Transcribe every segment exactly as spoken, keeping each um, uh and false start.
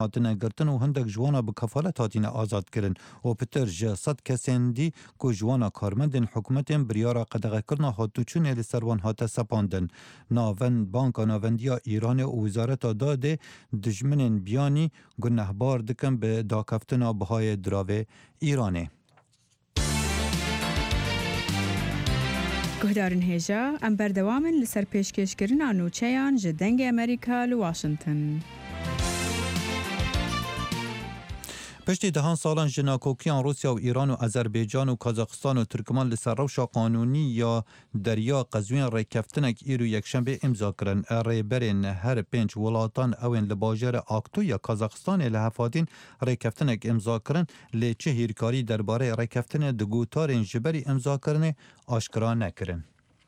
هاتنه گرتن و هندک جوانا بکفالت هاتینه آزاد کرن و پتر جه صد کسین دی که جوانا کارمندن حکومتین بریارا قدغه کرنا هاتو چونه لسروان هات سپاندن. ناون بانکا ناوندیا ایران و وزارت داده دجمنین بیانی گنهبار دکن به داکفتنا بهای دراوه ایرانه. گهدارن هیجا ام بردوامن لسر پیشکشکرین آنوچهان جدنگ امریکا لواشنطن. پشتی دهان سالان جناکوکیان روسیا و ایران و آذربایجان و کازاخستان و ترکمان لسر روشا قانونی یا دریا قزوین ریکفتنک ایرو یکشنبه امضا کرن. ریبرین هر پنج ولاتان اوین لباجر آکتو یا کازاخستان لحفادین ریکفتنک امضا کرن لیچه هیرکاری درباره ریکفتن دگوتارین جبری امضا کرن آشکرا نکرن.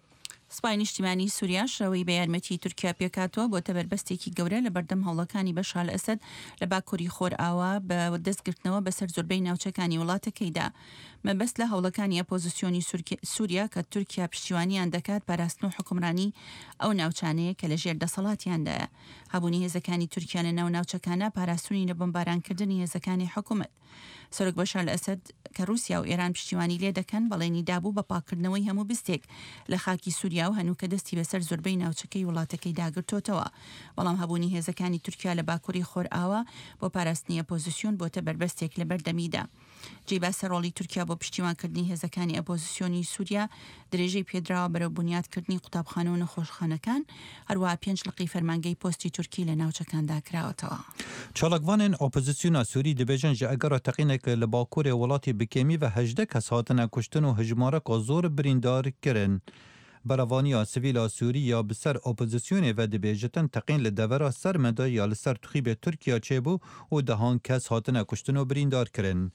سپای نیشتیمانی سووریا شەوەی بە یارمەتی تورکیا پێکاتوە بۆ تەبەربەستێکی گەورە لە بەردەم هەوڵەکانی بەشار ئەسەد لە باکووری خۆرئاوا بە دەستگرتنەوە بەسەر زۆربەی ناوچەکانی وڵاتەکەیدا. مەبەست لە هەوڵەکانی ئەپۆزیسیۆنی سووریا کە تورکیا پشتیوانیان دەکات پاراستن و حکومڕانی ئەو ناوچانەیە کە لە ژێر دەسەڵاتیاندایە. هەبوونی هێزەکانی تورکیا لە ناو ناوچەکانە پاراستنی لە بۆمبارانکردنی هێزەکانی حکوومەت. سەرۆک بەشار ئەسەد کە رووسیا و ئێران پشتیوانی لێ دەکەن بەڵێنی دابوو بە پاکردنەوەی هەموو بستێک لە خاکی سووریا و هەنووکە دەستی بەسەر زۆربەی ناوچەکەی وڵاتەکەی داگرتوتەوە. بەڵام هەبوونی هێزەکانی تورکیا لە باکووری خۆرئاوا بۆ پاراستنی ئەپۆزیسیۆن بۆتە بەربەستێک لە بەردەمیدا. جێباسە ڕۆڵی تورکیا بۆ پشتیوانکردنی هێزەکانی ئەپۆزیسیۆنی سووریا درێژەی پێدراوە بەرەو بنیادکردنی قوتابخانە و نەخۆشخانەکان هەروەها پێنج لقی فەرمانگەی پۆستی تورکی لە ناوچەکاندا کراوەتەوە. چالاکوانên ئۆپۆزیسیۆنا سووری دەبێژن ji egera teqînek li Bakurê welatê bikêmî ve hejdeh kes hatine kuştin û hejmareka zor birîndar kirin. Beravaniya sivîla Sûrî ya bi ser opozisyonê ve dibêjitin teqîn li devera sermeda ya li ser tixîbê Tirkiya çêbû û dehan kes hatine kuştin û birîndar kirin.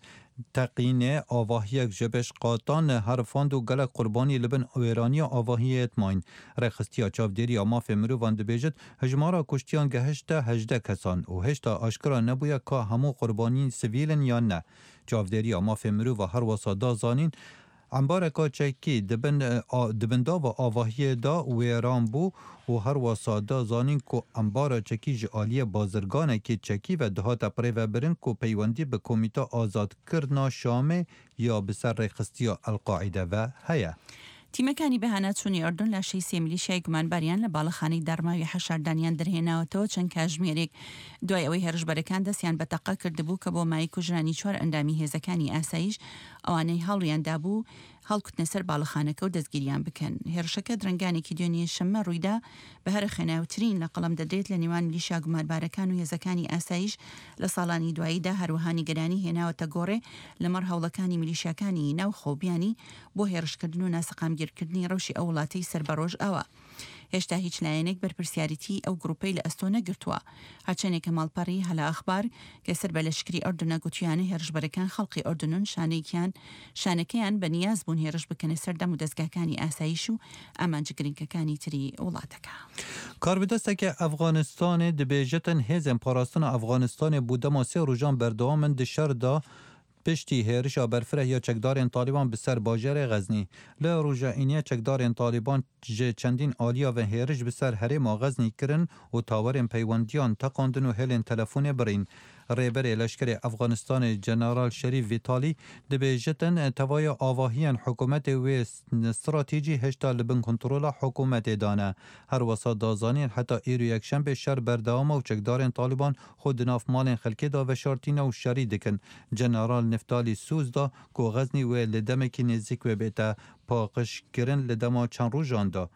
Teqînê avahiyek ji beş qatan herfand û gelek qurbanî li bin wêraniya avahiyê etmayîn. Rêxistiya çavdêriya mafê mirovan dibêjit hejmara kuştiyan gehişte hejdeh kesan û hêşta aşkira nebûye ka hemû qurbanîn sivîlin yan ne. Çavdêriya mafê mirova her wesa da zanîn Ambareka çekî dibin dava avahiyê da wêran bû û her wesa da zanîn ku ambara çekî ji aliyê bazirganekî çekî ve dihata pirêvebirin ku peywendî bi Komîta Azadkirina Şamê ya bi ser rêxistiya El-Qaîde ve heye. تیمەکانی بەهانە چوونی ئەردن لە شەی سێ میلیشیای گومانباریان لە باڵەخانەی دارماوی حەشاردانیان دەرهێناوەتەوە چەند کاتژمێرێک دوای ئەوەی هێرشبەرەکان دەستیان بە تەقە کردبوو کە بۆ مای کوژرانی چوار ئەندامی هێزەکانی ئاسایش ئەوانەی هەڵیاندا بوو هەڵکوتنە سەر باڵەخانەکە و دەستگیریان بکەن. هێرشەکە درنگانێکی دوێنێ شەممە ڕوویدا بە هەرە خێناوترین لە قەڵەم دەدرێت لە نێوان میلیشیا گومانبارەکان و هێزەکانی ئاسایش لە ساڵانی دواییدا هەروەها نیگەرانی هێناوەتە گۆڕێ لەمەڕ هەوڵەکانی میلیشیاکانی ناو خۆبیانی بۆ هێرشکردن و ناسەقامگیرکردنی ڕەوشی ئەو وڵاتەی سەربەڕۆژ ئەوە. هێشتا هیچ لایەنێک بەرپرسیارەتی ئەو گروپەی لە ئەستۆ نەگرتووە. هەرچەندێکە ماڵپەڕی هەلا ئەخبار کە سەر بە لەشکری ئەردنە گوتیانە هێرشبەرەکان خەڵقی ئەردنن شانێکیان شانەکەیان بە نیاز بوون هێرش بکەنە سەردەم و دەستگاکانی ئاسایش و ئامانجگرنگەکانی تری وڵاتەکە. کاربدەستێکی ئەفغانستانê dibêjetin hêzên parastina Efganistanê bû dema sê rojan berdewam in di şerda piştî hêrişa berfireh ya çekdarên Taliban bi ser bajarê Xeznî. Li rojayîniya çekdarên Taliban ji çendîn aliya ve hêriş bi ser herêma Xeznî kirin û tawerên peywendiyan teqandin û hêlên telefonê birîn. Rêberê leşkerê Efganistanê General Şerîf Vîtalî dibêjitin tevaya avahiyên hikûmetê wê stratêjî hêşta li bin kontrola hikûmetê dane. Her wesa dazanîn heta îro yekşembe şer berdewama û çekdarên Taliban xwe di nav malên xelkê da veşartîne û şerî dikin. General Neftalî Sûz da ku Xeznî wê li demekî nêzik wê bête paqijkirin li dema çend rojan da.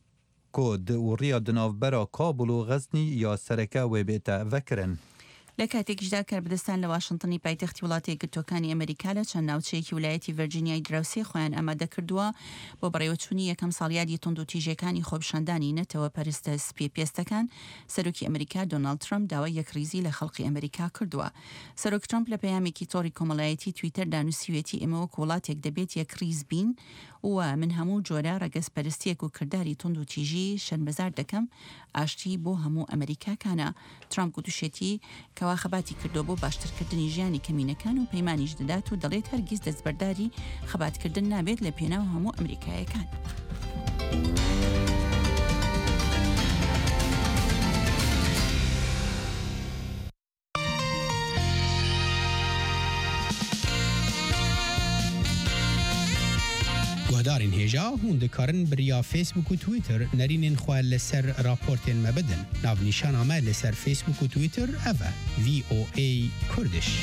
Ku di ûriya di navbera Kabul û Xeznî ya sereke wê bête vekirin. لە کاتێکیشدا کاربدەستان لە واشنتنی پایتەختی وڵاتی یەکگرتووەکانی ئەمریکا لە چەند ناوچەیەکی ویلایەتی ڤەرجینیای دراوسێ خۆیان ئامادە کردووە بۆ بەڕێوەچوونی یەکەم ساڵیادی تونند و تیژەکانی خۆپیشاندانی نەتەوە پەرستە سپی پێستەکان. سەرۆکی ئەمریکا دۆناڵد ترامپ داوای یەکریزی لە خەڵقی ئەمریکا کردووە. سەرۆک ترامپ لە پەیامێکی تۆڕی کۆمەڵایەتی تویتەردا نووسیوێتی ئێمە وەک وڵاتێک دەبێت یەکریز بین و من هەموو جۆرە ڕەگەزپەرستیەک و کردداری تونند و تیژی شەرمەزار دەکەم ئاشتی بۆ هەموو ئەمریکاکانە. ترامپ گوتوشێتی کەوا خەباتی کردو بۆ باشترکردنی ژیانی کەمینەکان و پەیمانیش دەدات و دەڵێت هەرگیز دەستبەرداری خەباتکردن نابێت لە پێناو هەموو ئەمریکایەکان. هشدارین هجا هون دکارن بریا فیسبوک و تویتر نرینین خواه لسر راپورتین مبدن ناو نیشان آمه لسر فیسبوک و تویتر اوه وی او ای کردش.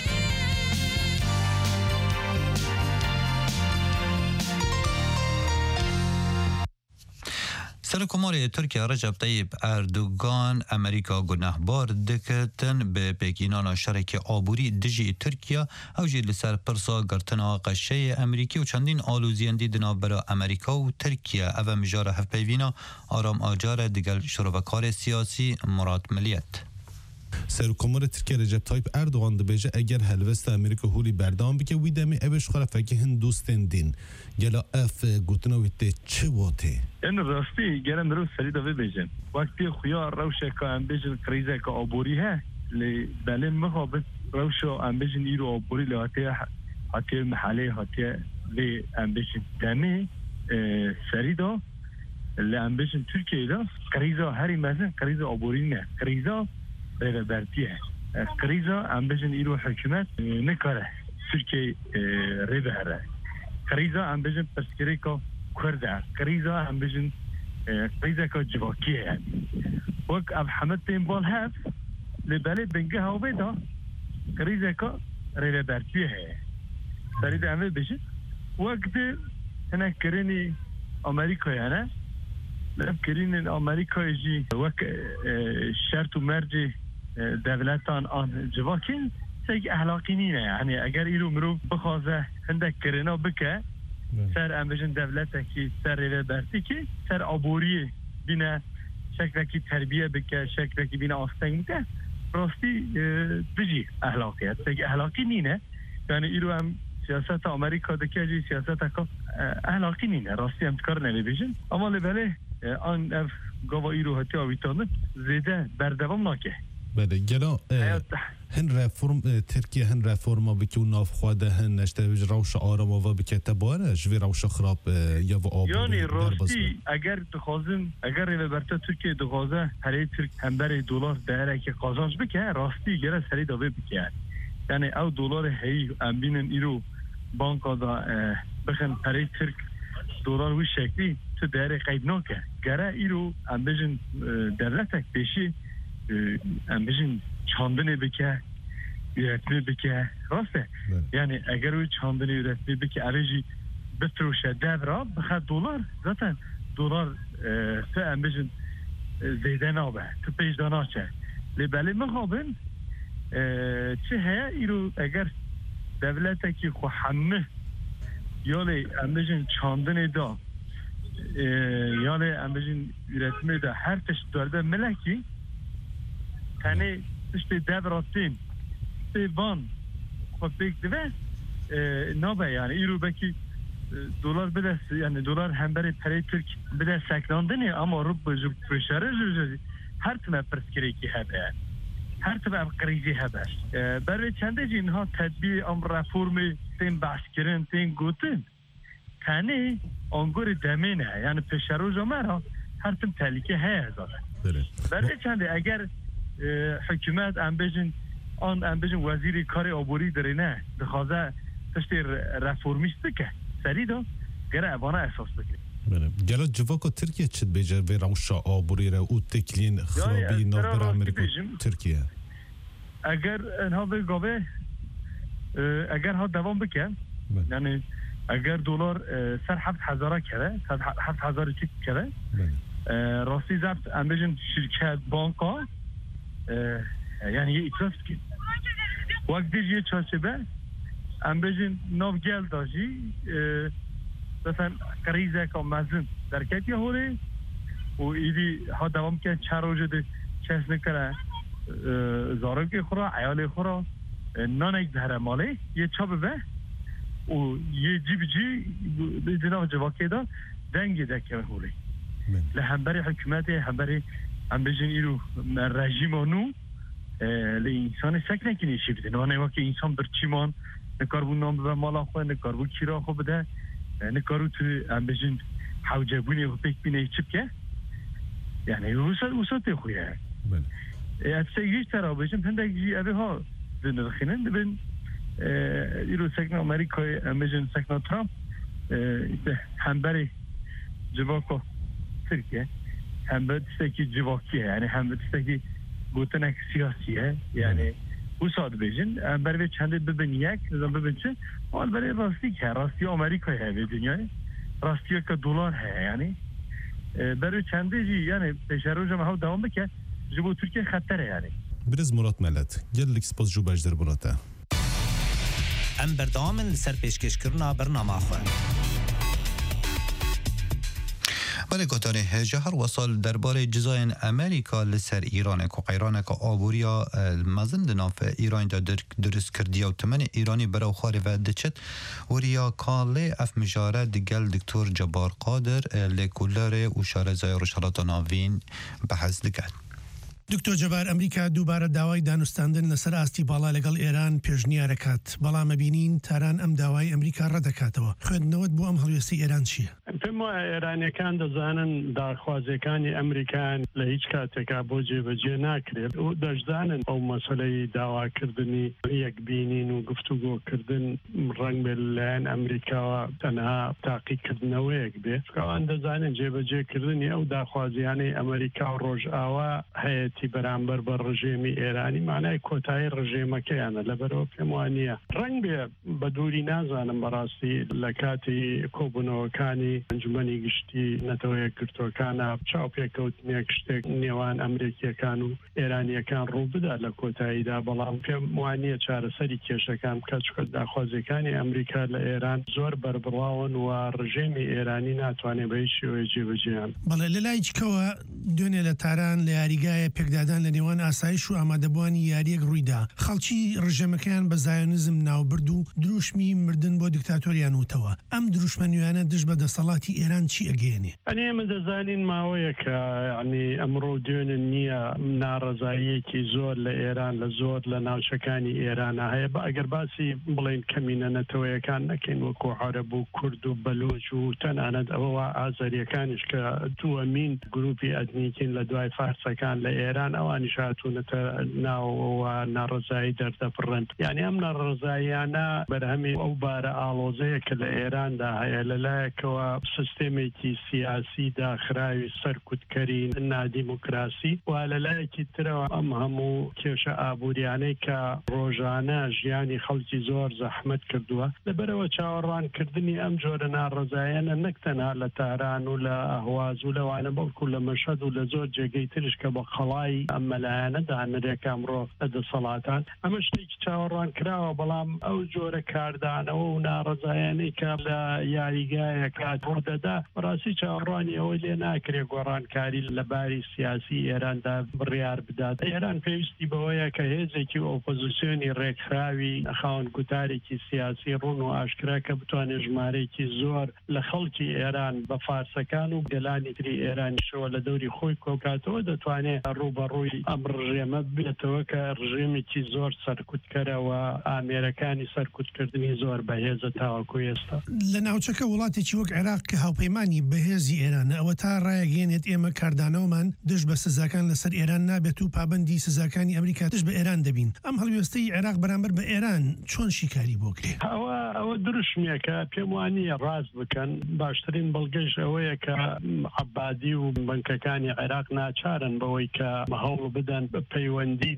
سرکماری ترکیه رجب طیب اردوغان امریکا گناهبار دکتن به پیکینان شرک آبوری دجی ترکیه اوجی لسر پرسا گرتنا قشه امریکی و چندین آلوزیندی دنا برا امریکا و ترکیه او مجار هفپیوینا آرام آجار دگل شروکار سیاسی مراد ملیت. سرکمار ترکیه رجب طیب اردوغان دبیجه اگر هلوست امریکا هولی بردام بکه وی دمی اوش خرا فکه هندوستن دین گلا اف گوتناویت چه واته؟ این راستی گرم رو سریدا ببیجن وقتی خویا روشه که ام بیجن کریزه که آبوری ها لی بله مخابط روشه ام بیجن ایرو آبوری لی هاتی هاتی محله هاتی لی ام بیجن دمی سریدا لی ام بیجن ترکیه دا کریزه هری مزن کریزه آبوری نه کریزه ریبرتیه کریزه ام بیجن ایرو حکومت نکاره ترکیه ریبره کریزه ام بیجن پسکری که کرده کریزه هم بجن کریزه که جواکیه یعنی وقت اب حمد تیم بال هف لباله بنگه ها بیدا کریزه که ریله برتیه هی سرید امه بجن وقت هنه کرینی امریکا یعنی لب کرین امریکا جی وقت شرط و مرج دولتان آن جواکین سیگ احلاقی نینه یعنی اگر ایرو مرو بخوازه هنده کرینا بکه سر امبیجن دولت کی سر ریله برتی کی سر آبوری بینه شکل کی تربیه بکه شکل کی بینه آستنگ بکه راستی بجی اخلاقیت بگی اخلاقی نینه یعنی ایرو هم سیاست امریکا دکه جی سیاست که اخلاقی نینه راستی هم کار نمیبیجن اما لبله آن اف گاوا ایرو هتی آویتانه زیده بردوام ناکه بله گلا هن رفرم ترکیه هن رفرما بکی و ناف خواده هن نشته بج روش آرام و بکی تباره جوی روش خراب یا و آب یعنی راستی اگر دخوازن اگر ریو برتا ترکیه دخوازه هری ترک همبر دولار دهره که قازانش بکه راستی گره سری داوه بکه یعنی او دولار هی امبینن ایرو بانکا دا بخن هری ترک دولار وی شکلی تو دهره قید ناکه گره ایرو امبیجن دولتک پیشی امبیجن چاندنی بکه üretme bike raste yani eğer o çandını üretme bike aracı betroşa devra bxa dolar zaten dolar se ambijin zeyden abi tu pejdan aça le bale mexabin çi haya iro eğer devleteki xo hamme yani ambijin çandını da yani ambijin üretme de her teşekkürde meleki tane işte devratin van kopik de naba yani euro belki dolar bile yani dolar hem beri para Türk bile saklandı ne ama rub ju pressure her türlü perspektifi haber her türlü krizi haber beri çende cinha tedbir am reformu tem başkirin tem gutun tane angor demine yani pressure jamara her türlü tehlike hay zaten beri çende eğer hükümet ambejin آن امبیجن وزیری کار آبوری داره نه دخوازه تشتی رفورمیست بکه سری دا گره اوانه احساس بکه بله گلا جواکا ترکیه چید بیجه و روشا آبوری را او تکلین خرابی نابر امریکا ترکیه اگر انها به گاوه اگر ها دوام بکه یعنی اگر دلار سر هفت هزاره کره هفت هزار چید کره راستی زبط امبیجن شرکت بانکا yani itiraf ki vakti diye çarşıbe ambejin nov gel daji mesela krize kamazın derket ya hore o idi ha devam ki çar roje çesne kara zarok ki khora ayale khora nanek dhara male ye çabe o ye cibci dina cevakeda denge de ke hore le hambari hükümeti hambari ambejin iru rejimonu لإنسان سكنه که نیشی بده نه نه که انسان برچیمان نکاربو نام به مالا خو نکاربو کیرا خو بده نکارو تو امبجن حوجبونی و پک بینه چپ که یعنی وسط وسط خویه بله اتسیج ترا بجم هندگی اوه ها دنرخینن بن ایرو سکن امریکای امبجن سکن ترامپ هم برای جواکو ترکیه هم به تستکی جواکیه یعنی هم به تستکی گوتنک سیاسیه یعنی او ساد بیجن هم برای چنده ببین یک نظام ببین چه آن برای راستی که راستی آمریکای هی به دنیای راستی که دلار هی یعنی برای چنده جی یعنی پیشرو جمعه ها دوام بکه جبو ترکیه خطره یعنی برز مراد ملت گلک سپاس جو بجدر بلاته ام بردوامن لسر پیشکشکرنا برنامه خواه برای گفتن هجه هر وصال درباره جزاین امریکا لسر ایران که قیران که آبوریا مزند ناف ایران دا درست کردی و تمن ایرانی برای خاری و دچت وریا کاله اف مجاره دگل دکتور جبار قادر لکولر و شارزای رشالات ناوین بحث دکت. دکتۆر جەبار ئەمریکا دووبارە داوای دانوستاندن لەسەر ئاستی باڵا لەگەڵ ئێران پێشنیارەکات بەڵام ئەبینین تاران ئەم داوای ئەمریکا ڕەدەکاتەوە خوێندنەوەت بۆ ئەم هەڵوێستی ئێران چییە؟ پێم وایە ئێرانیەکان دەزانن داخوازیەکانی ئەمریکان لە هیچ کاتێکا بۆ جێبەجێ ناکرێت و دەشدانن ئەو مەسەلەی داواکردنی یەکبینین و گفتوگۆکردن ڕەنگ بێت لەلایەن ئەمریکاوە تەنها تاقیکردنەوەیەک بێت ئەوان دەزانن جێبەجێکردنی ئەو داخوازیانەی ئەمریکا و ڕۆژئاوا هەیە بەرامبەر بە ڕژێمی ئێرانی مانای کۆتایی ڕژێمەکەیانە لەبەرەوە پێم وانە ڕەنگ بێ بە دووری نازانم بەڕاستی لە کاتی کۆبوونەوەکانی ئەنجومەنی گشتی نەتەوە یەکگرتووەکانە چاوپێکەوتنێک شتێک نێوان ئەمریکیەکان و ئێرانیەکان ڕوو بدا لە کۆتاییدا بەڵام پێم وانە چارەسەری کێشەکان بکات چونکە داخوازیەکانی ئەمریکا لە ئێران زۆر بەربڕاون و ڕژێمی ئێرانی ناتوانێت بە هیچ شێوەیە جێبەجێیان بەڵێ لە لای چکەوە دوێنێ لە تاران لە یاریگایە پێکدادان لە نێوان ئاسایش و ئامادەبوانی یاریەک ڕوویدا خەڵکی ڕژێمەکەیان بە زایۆنیزم ناوبرد و دروشمی مردن بۆ دیکتاتۆریان وتەوە ئەم دروشمەنویانە دژ بە دەسەڵاتی ئێران چی ئەگەێنێ؟ ئەنێ ئێمە دەزانین ماوەیەکە ینی ئەمڕۆ دوێنن نییە ناڕەزاییەکی زۆر لە ئێران لە زۆر لە ناوچەکانی ئێرانە هەیە بە ئەگەر باسی بڵین کەمینە نەتەوەیەکان نەکەین وەکو عەرەب و کورد و بەلوچ و تەنانەت ئەوە ئازاریەکانیش کە دووەمین گروپی ئەتنیکین لە دوای فارسەکان لە ئێران ئەوانی شاتوونەتە ناوەوە ناڕزایی دەردەپڕن یعنی ئەم ناڕزاییانە بەرهەمی ئەو بارە ئاڵۆزەیە کە لە ئێراندا هەیە لەلایەکەوە سیستێمێکی سیاسی داخراوی سەرکوتکەری نادیموکراسی و لەلایەکی ترەوە ئەم هەموو کێشە ئابووریانەی کە ڕۆژانە ژیانی خەڵکی زۆر زەحمەت کردووە لەبەرەوە چاوەڕوانکردنی ئەم جۆرە ناڕزاییانە نەک تەنها لە تاران و لە ئەهواز و لەوانە بەڵکو لە مەشەد و لە زۆر جێگەی ترش کە بە خەڵای ئەم مەلایەنە دانرێک ئەمڕۆ لە دەسەڵاتان ئەمە شتێکی چاوەڕوان کراوە بەڵام ئەو جۆرە کاردانەوە و ناڕزایانەی کە لە یاریگایەکە ڕۆدەدا بەڕاستی چاوەڕوانی ئەوەی لێ ناکرێت گۆڕانکاری لە باری سیاسی ئێراندا بڕیار بدات ئێران پێویستی بەوەیە کە هێزێکی ئۆپۆزیسیۆنی ڕێکخراوی خاوەن گوتارێکی سیاسی ڕوون و ئاشکرا کە بتوانێت ژمارەیەکی زۆر لە خەڵکی ئێران بە فارسەکان و گەلانی تری ئێرانیشەوە لە دەوری خۆی کۆکاتەوە دەتوانێت ڕوبەڕووی ئەم ڕژێمە بێتەوە کە ڕژێمێکی زۆر سەرکوتکەرەوە ئامێرەکانی سەرکوتکردنی زۆر بەهێزە تاوەکو ئێستا لە ناوچەکە وڵاتێکی وەک عێراق کە هاوپەیمانی بەهێزی ئێرانە ئەوە تا ڕایەگەێنێت ئێمە کاردانەوەمان دژ بە سزاکان لەسەر ئێران نابێت و پابندی سزاکانی ئەمریکا دژ بە ئێران دەبین ئەم هەڵوێستەی عێراق بەرامبەر بە ئێران چۆن شیکاری بۆ کرێ ئەوە ئەوە دروشمێکە پێم وانە ڕاست بکەن باشترین بەڵگەش ئەوەیە کە عەبادی و بنکەکانی عێراق ناچارن بەوەی کە هەوڵ بدەن بە پەیوەندی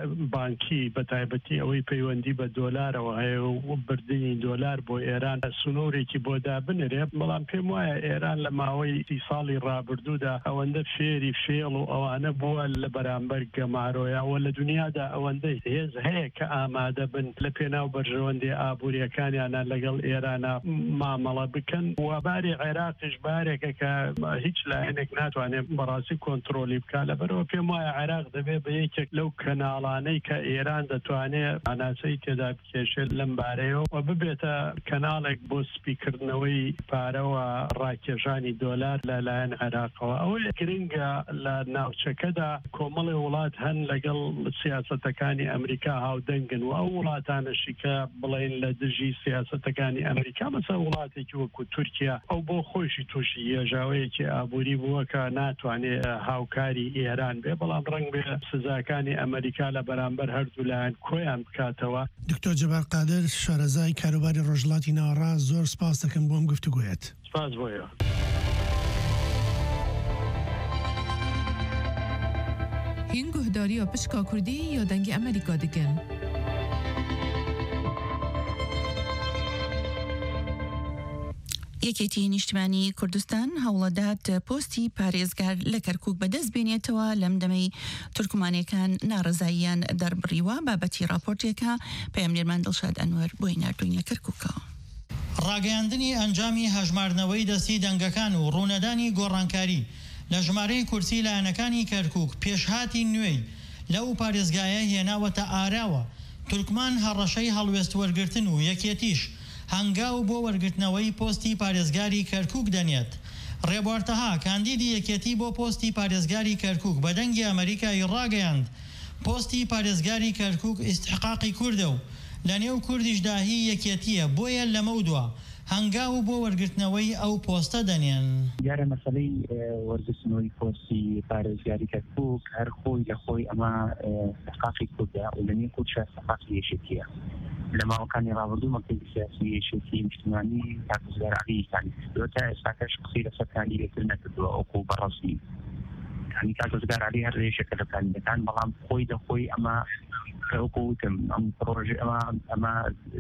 بانکی بە تایبەتی ئەوەی پەیوەندی بە دۆلارەوە هەیە و بردننی دۆلار بۆ ئێران سنوورێکی بۆدا بنرێ بەڵام پێم وایە ئێران لە ماوەی سی ساڵی ڕابردوودا ئەوەندە فێری فێڵ و ئەوانە بووە لە بەرامبەر گەمارۆیەوە لە دنیادا ئەوەندەی هێز هەیە کە ئامادە بن لە پێناو بەرژەوەندی ئابوووریەکانیانە لەگەڵ ئێرانە مامەڵە بکەن و باری عێراقیش بارێکە کە هیچ لایەنێک ناتوانێت بەڕاستی کۆنتترۆلی بکە لەبەرەوە پێم وایە عێراق دەبێت بە یەکێک لەو کەناڵانەی کە ئێران دەتوانێت ئاناسەی تێدا بکێشێت لەم بارەیەوە و ببێتە کەناڵێک بۆ سپیکردنەوەی پارەوە ڕاکێژانی دۆلار لەلایەن عێراقەوە ئەوەیە گرنگە لە ناوچەکەدا کۆمەڵی وڵات هەن لەگەڵ سیاسەتەکانی ئەمریکا هاودەنگن و ئەو وڵاتانەشی کە بڵێن لە دژی سیاسەتەکانی ئەمریکا مەسە وڵاتێکی وەکو تورکیا ئەو بۆ خۆشی تووشی هێژاوەیەکی ئابووری بووە کە ناتوانێت هاوکاری ئێران بێ بەڵام ڕنگ بێ سزاکانی ئەمریکا لە بەرامبەر هەردوو لایەن کۆیان بکاتەوە. دکتۆر جەبار قادر شارەزای کاروباری ڕۆژهەڵاتی ناوەڕا زۆر سپاس دەکەم بۆم گفتوگویت. سپاس بۆیە. هین گهداری پشکا کوردی یا دنگ ئەمریکا دکن. یەکێتی نیشتیمانی کوردستان هەوڵەدات پۆستی پارێزگار لە کەرکووک بەدەست بێنێتەوە لەم دەمەی تورکمانیەکان ناڕزاییان دەربڕیوە بابەتی راپۆرتێکە پەیامنێرمان دڵشاد ئەنوەر بۆی نردوینە کەرکووکەوە. ڕاگەیاندنی ئەنجامی هەژماردنەوەی دەستی دەنگەکان و ڕوونەدانی گۆڕانکاری لە ژمارەی کورسی لایەنەکانی کەرکووک پێشهاتی نوێی لەو پارێزگایە هێناوەتە ئاراوە. تورکمان هەڕەشەی هەڵوێست وەرگرتن و یەکێتیش هەنگاو بۆ وەرگرتنەوەی پۆستی پارێزگاری کەرکووک دەنێت. ڕێبوارتەها کاندیدی یەکێتی بۆ پۆستی پارێزگاری کەرکووک بە دەنگی ئەمریکای ڕاگەیاند پۆستی پارێزگاری کەرکووک ئیستحقاقی کوردە و لە نێو کوردیشدا هی یەکێتیە بۆیە لەمە دووە هەنگاو بۆ وەرگرتنەوەی ئەو پۆستە دەنێن. دیارە مەسەلەی وەرگرتنەوەی پۆستی پارێزگاری کەرکووک هەر خۆی لە خۆی ئەمە استحقاقی کوردە و لە نێو کوردشە استحقاقی یەکێتیە. لە ماوەکانی ڕابردوو مەکتەبی سیاسی یەکێتی نیشتیمانی کاکوزگار عەلییەکانی کردووە تا ئێستاکەش قسەی لەسەر کاندیدێتر نەکردووە ئەوکو بەڕەسمی. کانی کاکوزگار عەلی هەر ڕێژێکە لە کاندیدەکان بەڵام خۆی لە خۆی ئەمە ئەوکو وتم ئەم پرۆژە ئەمە ئەمە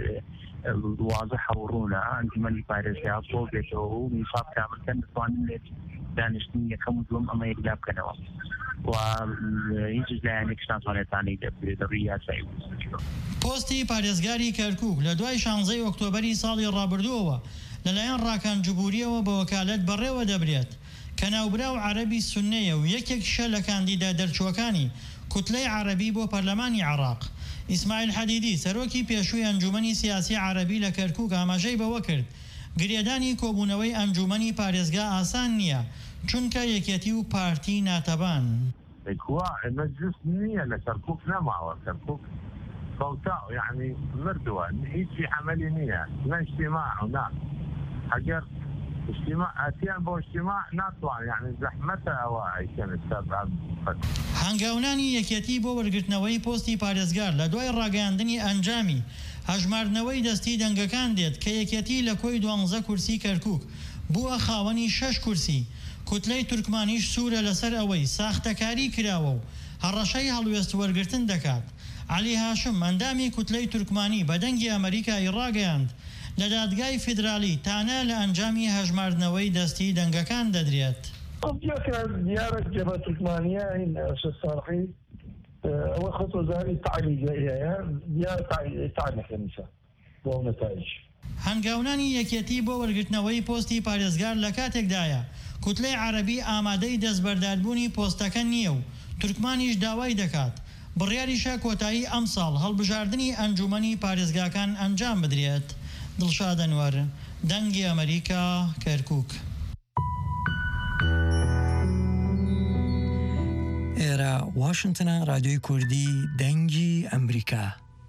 واضح ڕوونە ئەنجومەنی پارێزگا بۆ بێتەوە و میساب کاملکەن دەتوانن لێت دانیشتنی یەکەم و دووەم ئەمە یەکدا بکەنەوە و هیچ لایەنێکش ناتوانێتانی دەبێت ڕووی یاسایی پۆستی پارێزگاری کەرکووک لە دوای شانزەی ئۆکتۆبەری ساڵی ڕابردووەوە لەلایەن ڕاکانجبووریەوە بە وەکالەت بەڕێوە دەبرێت کە ناوبراو عەرەبی سوننەیە و یەکێکشە لە کاندیدا دەرچووەکانی کوتلەی عەرەبی بۆ پەرلەمانی عێراق. ئیسماعیل حەدیدی سەرۆکی پێشووی ئەنجومەنی سیاسی عەرەبی لە کەرکووک ئاماژەی بەوە کرد گرێدانی کۆبوونەوەی ئەنجومەنی پارێزگا ئاسان نییە چونکە یەکێتی و پارتی ناتەبان. مەجلس نییە لە کەرکووک نەماوە کەرکووک فوتا يعني مردوة هيجي عملي نية لا اجتماع ولا حجر اجتماع اتيان بو اجتماع نطلع يعني زحمتها واعي كانت تابعة هەنگاونانی یەکێتی بۆ وەرگرتنەوەی پۆستی پارێزگار لە دوای ڕاگەیاندنی ئەنجامی هەژماردنەوەی دەستی دەنگەکان دێت کە یەکێتی لە کۆی دوانزە کورسی کەرکووک بووە خاوەنی شەش کورسی. کوتلەی تورکمانیش سوورە لەسەر ئەوەی ساختەکاری کراوە و هەڕەشەی هەڵوێست وەرگرتن دەکات. علی هاشم ئەندامی کوتلەی تورکمانی بە دەنگی ئەمریکای ڕاگەیاند لە دادگای فیدرالی تانە لە ئەنجامی هەژماردنەوەی دەستی دەنگەکان دەدرێت. ديار جبهة تركمانية إن الصالحي وخط وزاري تعليقية ديار تعليق النساء ونتائج. هەنگاونانی یەکێتی بۆ وەرگرتنەوەی پۆستی پارێزگار لە کاتێکدایە کوتلەی عەرەبی ئامادەی دەستبەرداربوونی پۆستەکە نییە و تورکمانیش داوای دەکات بڕیاریشە کۆتایی ئەم ساڵ هەڵبژاردننی ئەنجومەنی پارێزگاکان ئەنجام بدرێت. دڵشاد ئەنوەر دەنگی ئەمریکا کەرکووک. ئێرە واشنگتنە رادیۆی کوردی دەنگی ئەمریکا.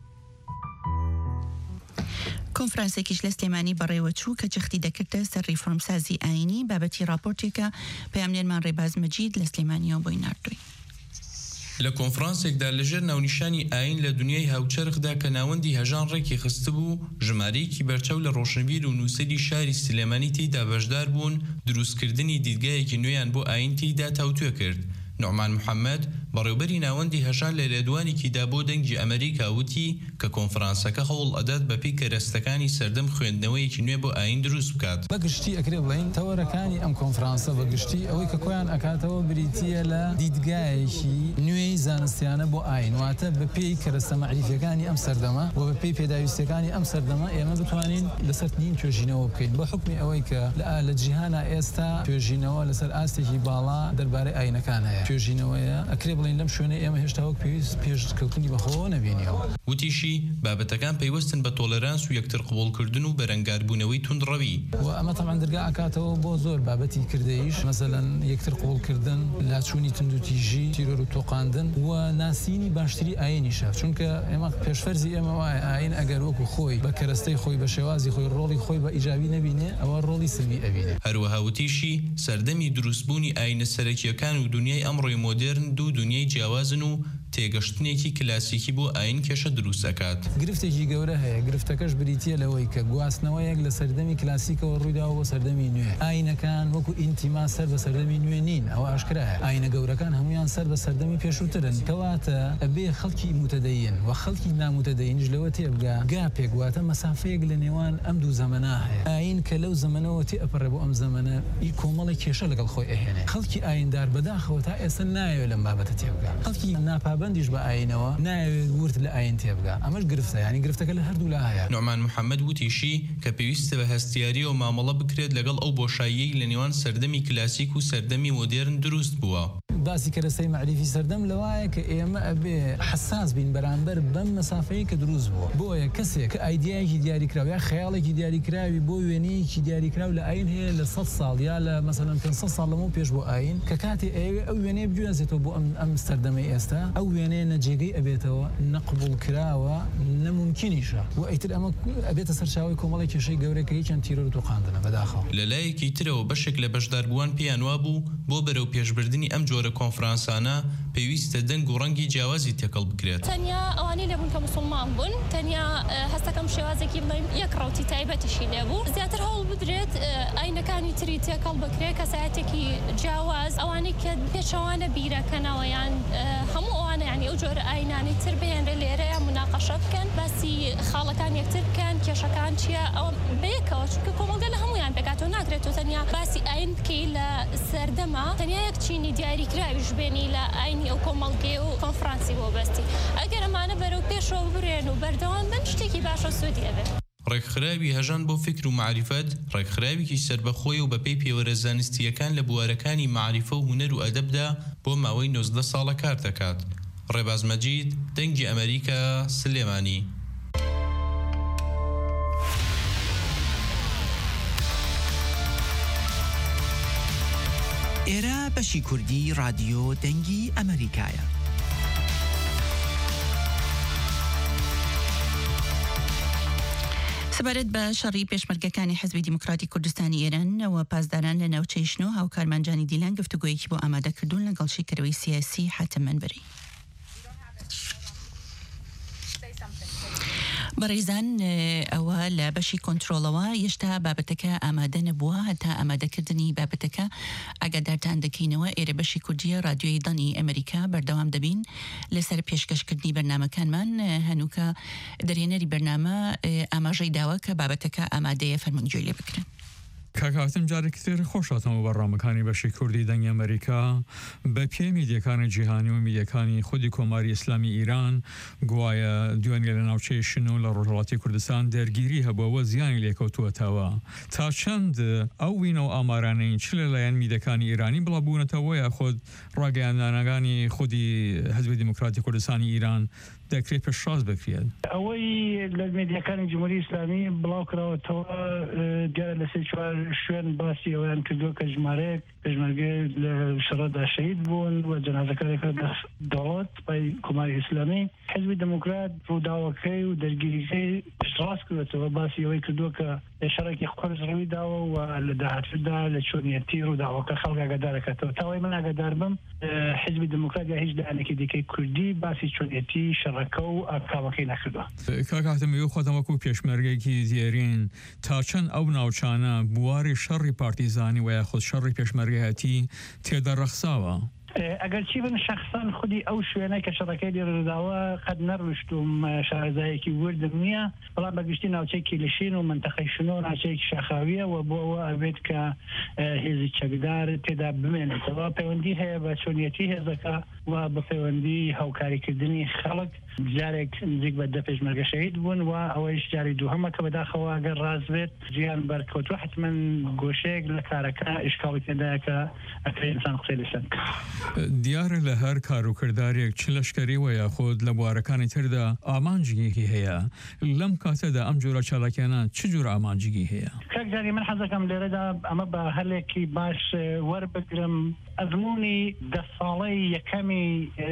کۆنفرانسێکیش لە سلێمانی بەڕێوە چوو کە جەختی دەکردە سەر ریفۆرمسازی ئاینی بابەتی راپۆرتێکە پەیامنێرمان ڕێباز مەجید لە سلێمانیەوە بۆی ناردووی. لە کۆنفرانسێکدا لەژێر ناونیشانی ئاین لە دنیای هاوچەرخدا کە ناوەندی هەژان ڕێکی خستبوو ژمارەیەکی بەرچەو لە ڕۆشنبیر و نووسەری شاری سلێمانی تێیدا بەشدار بوون دروستکردنی دیدگایەکی نوێیان بۆ ئاین تێیدا تاوتوێ کرد. نوعمان محەممەد بەڕێوبەری ناوەندی هەژان لە لێدوانێکیدا بۆ دەنگی ئەمریکا وتی کە کۆنفرانسەکە هەوڵ ئەدات بەپێی کەرەستەکانی سەردەم خوێندنەوەیەکی نوێ بۆ ئاین دروست بکات. بەگشتی ئەکرێ بڵین تەوەرەکانی ئەم کۆنفرانسە بەگشتی ئەوەی کە کۆیان ئەکاتەوە بریتیە لە دیدگایەکی نوێی زانستیانە بۆ ئاین واتە بەپێی کەرەستە مەعریفەکانی ئەم سەردەما و بەپێی پێداویستەکانی ئەم سەردەما ئێمە بتوانین لەسەر نین توێژینەوە بکەین بە حکمی ئەوەی کە لە جیهانە ئێستا توێژینەوە لەسەر ئاستێکی باڵا دەربارەی ئاینەکان هەیە. توێژینەوەیە ئەکرێ بڵین لەم شوێنە ئێمە هێشتا وەک پێویست پێشکەوتنی بەخۆوە نەبینیەوە. وتیشی بابەتەکان پەیوەستن بە تۆلەرانس و یەکتر قبوڵکردن و بەرەنگاربوونەوەی توندڕەوی. و ئەمە تەمان دەرگا ئەکاتەوە بۆ زۆر بابەتی کردەیش مەسەلەن یەکتر قبوڵکردن لاچوونی تند و تیژی تیرۆر و تۆقاندن و ناسینی باشتری ئاینیشە چونکە ئێمە پێشفەرزی ئێمە وایە ئاین ئەگەر وەکو خۆی بە کەرەستەی خۆی بە شێوازی خۆی ڕۆڵی خۆی بە ئیجابی نەبینێ ئەوە ڕۆڵی سلبی ئەبینێ. هەروەها وتیشی سەردەمی دروستبوونی ئاینە سەرەکیەکان و دنیای ئەمڕۆی مۆدرن دوو دنیا دنیای جیاوازن و تێگەشتنێکی کلاسیکی بۆ ئاین کێشە دروست دەکات. گرفتێکی گەورە هەیە، گرفتەکەش بریتە لەوەی کە گواستنەوەیەک لە سەردەمی کلاسیکەوە ڕوویداوە بۆ سەردەمی نوێ. ئاینەکان وەکو ئینتیما سەر بە سەردەمی نوێ نین، ئەوە ئاشکرایە. ئاینە گەورەکان هەمویان سەر بە سەردەمی پێشووترن. کەواتە ئەبێ خەڵکی متەدەین و خەڵکی نامتەدەینش لەوە تێبگا گاپێک واتە مەسافەیەک لە نێوان ئەم دوو زەمەنا هەیە. ئاین کە لەو زەمەنەوە تێ ئەپەڕێ بۆ ئەم زەمەنە ئی کۆمەڵی کێشە لەگەڵ خۆی ئەهێنێ. خەڵکی ئایندار بەداخەوە تا ئێستا نایەوێت لەم بابەتە تێبگا. خەڵکی ناپابەندیش بە ئاینەوە نایەوێت ورد لە ئاین تێبگا. ئەمەش گرفتە، ینی گرفتەکە لە هەردوو لا هەیە. نوعمان محەممەد وتیشی کە پێویستە بە هەستیاری و مامەڵە بکرێت لەگەڵ ئەو بۆشاییەی لە نێوان سەردەمی کلاسیک و سەردەمی مۆدێرن دروست بووە. باسی کەرەسەی معریفی سەردەم لەوایە کە ئێمە ئەبێ حساس بین بەرامبەر بەم مەسافەیە کە دروست بووە. بۆیە کەسێک کە ئایدیایەکی دیاریکراوە یا خەیاڵێکی دیاریکراوی بۆ وێنەیەکی دیاریکراو لە ئاین هەیە لە سەد ساڵ یا لە مەسەلەن پێنجسەد ساڵ لەمەوە پێش بۆ ئاین کە کاتی ئەوێ ئەو وێنەیە بجوێنێتەوە بۆ ئەم ئەم سەردەمەی ئێستا، ئەو وێنەیە نەجێگەی ئەبێتەوە، نەقبول کراوە، نەممکنیشە و ئیتر ئەمە ئەبێتە سەرچاوی کۆمەڵی کێشەی گەورەی کە هیچیان تیرۆ و تووقاندنە بەداخەوە. لەلایەکی ترەوە بەشێک لە بەشداربووان پێیان وا بوو بۆ بەرەو پێشبردننی ئەم جۆرە کۆنفرانسانە پێویستە دەنگ و ڕەنگی جیاوازی تێکەڵ بکرێت. تەنیا ئەوانەی لەبوون کە موسڵمان بوون، تەنیا هەستەکەم شێوازێکی بڵێم یەک ڕەوتی تایبەتیشی لێبوو. زیاتر هەوڵ بدرێت ئاینەکانی تری تێکەڵ بکرێت کەسایەتێکی جیاواز، ئەوانەی کە پێچەوانە بیرەکەنەوە یان هەموو ئەوانە ینی ئەو جۆرە ئاینانی تر بێنرە لێرەیە مناقەشە بکەن، باسی خاڵەکان یەکتر بکەن، کێشەکان چییە ئەو بەیەکەوە چونکە کۆمەڵگە لە هەمویان پێکاتەوە ناکرێتەوە تەنیا باسی ئاین بکەی لە سەردەما تەنیا یەک چینی دیاریکراویش بێنی لە ئاینی ئەو کۆمەڵگێ و کۆنفرانسی بۆ بەستی. ئەگەر ئەمانە بەرەو پێشەوە بڕێن و بەردەوام بن شتێکی باشە سوودی ئەبێت. ڕێکخراوی هەژان بۆ فکر و معریفەت ڕێکخراوێکی سەربەخۆی و بەپێی پێوەرە زانستیەکان لە بوارەکانی معریفە و هونەر و ئەدەبدا بۆ ماوەی نۆزدە ساڵە کار دەکات. ڕێباز مەجید، دەنگی ئەمریکا، سلێمانی. ئێرە بەشی کوردی رادیۆ دەنگی ئەمریکایە. سەبارەت بە شەڕی پێشمەرگەکانی حزبی دیموکراتی کوردستانی ئێرانەوە پاسداران لە ناوچەی شنۆ هاوکارمانجانی دیلان گفتوگویەکی بۆ ئامادەکردوون لەگەڵ شیکەرەوەی سیاسی حاتم منبەری. بەڕێزان ئەوە لە بەشی کۆنتترۆلەوە هێشتا بابەتەکە ئامادە نەبووە، هەتا ئامادەکردنی بابەتەکە ئاگادارتان دەکەینەوە. ئێرە بەشی کوردیە رادیۆی دانی ئەمریکا بەردەوام دەبین لەسەر پێشکەشکردنی بەرنامەکانمان. هەنووکە دەرێنەری بەرنامە ئاماژەی داوە کە بابەتەکە ئامادەیە فەرمانگوێی لێ بکرێن. کاکاتم جارێکی تر خۆشاتەوە بەڕامەکانی بەشی کوردی دەنگی ئەمریکا بە پێ میدیەکانی جیهانی و میدیەکانی خودی کۆماری ئیسلامی ئیران گوایە دوێنێ لە ناوچەی شنو لە ڕۆژهەڵاتی کوردستان دەرگیری هەبووەوە زیانی لێکەوتووەتەوە. تا چەند ئەو وینە و ئامارانەی چ لەلایەن میدیەکانی ئیرانی بڵابوونەتەوە یا خۆت ڕاگەیاندانەکانی خودی حزبی دیموکراتی کوردستانی ئیران دەکرێت پێشڕاست بکرێت؟ ئەوەی لە میدیەکانی جمهوری ئیسلامی بڵاو کراوەتەوە دیارە لەسەر چوار شوێن باسی ئەویان کردووە کە ژمارەیەک پێشمەرگە لە شەڕەدا شەهید بوون و جەنازەکانێک دەوڵەت پای کۆماری ئیسلامی. حزبی دموکرات ڕووداوەکەی و دەرگیریەکەی پشتڕاست کردوێتەوە، باسی ئەوەی کردووە کە شەڕێکی قورس ڕەوی داوە و لە داهاتوودا لە چۆنیەتی ڕووداوەکە خەڵک ئاگادار دەکاتەوە. تاوای من ئاگادار بم حزبی دموکرات یا هیچ لایەنێکی دیکەی کوردی باسی چۆنیەتی شەڕەکە و ئاکاوەکەی نەکردووە. کاکاتم ئێوە خۆتەوەکو پێشمەرگەیەکی دیێرین تا چەند ئەو ناوچانە بواری شەڕی پارتیزانی و یاخود شەڕی پێشمەرگایەتی تێدا ڕەخساوە؟ ئەگەر چی بن شخصان خودی ئەو شوێنەی کە شەڕەکەی لێڕداوە قەت نەڕوشتوم شارەزایەکی وردم نییە، بەڵام بەگشتی ناوچەی کیلشین و منتەقەی شنۆ ناوچەیەکی شاخاویە و بۆ ئەوە ئەبێت کە هێزی چەکدار تێدا بمێنێتەوە. پەیوەندی هەیە بە چۆنیەتی هێزەکە و بە پەیوەندی هاوکاریکردنی خەڵک. جارێک نزیک بە دە پێشمەرگە شەهید بوون و ئەوەیش جاری دووهەمە کە بەداخەوە ئەگەر ڕاست بێت ژیان بەرکەوتووە حتمەن گۆشەیەک لە کارەکە ئیشکاڵی تێدایە کە ئەکرێ ئینسان قسەی لەسەر دیارە لە هەر کاروکردارێک چ لەشکری و یاخود لە بوارەکانی تردا ئامانجیەکی هەیە. لەم کاتەدا ئەم جۆرە چالاکیانە چ جۆرە ئامانجیگی هەیە؟ کاک جاری من حەزەکەم لێرەدا ئەمە بە هەلێکی باش وەربگرم ئەزمموی دە ساڵەی یەکەمی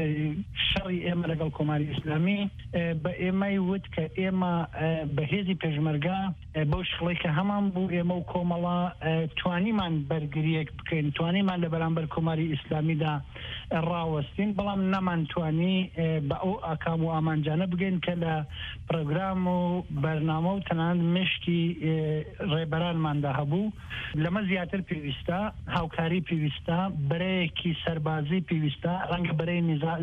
شەڕی ئێمە لەگەڵ کۆماری ئیسلامی بە ئێمەی وت کە ئێمە بە هێزی پێشمەرگا بەو شڵی کە هەمان بوو ئێمە و کۆمەڵە توانیمان بەرگریەک بکەین توانیمان لە بەرامبەر کۆماری ئیسلامیدا ڕاوەستین بەڵام نەمانتوانی بە ئەو ئاکام و ئامانجانە بگەین کە لە پرۆگرام و بەرنامە و تەنانەت مشتی ڕێبەرانماندا هەبوو لەمە زیاتر پێویستە هاوکاری پێویستە بەرەیەکی سەربازی پێویستە ڕەنگە بەرەی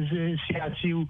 سیاسی و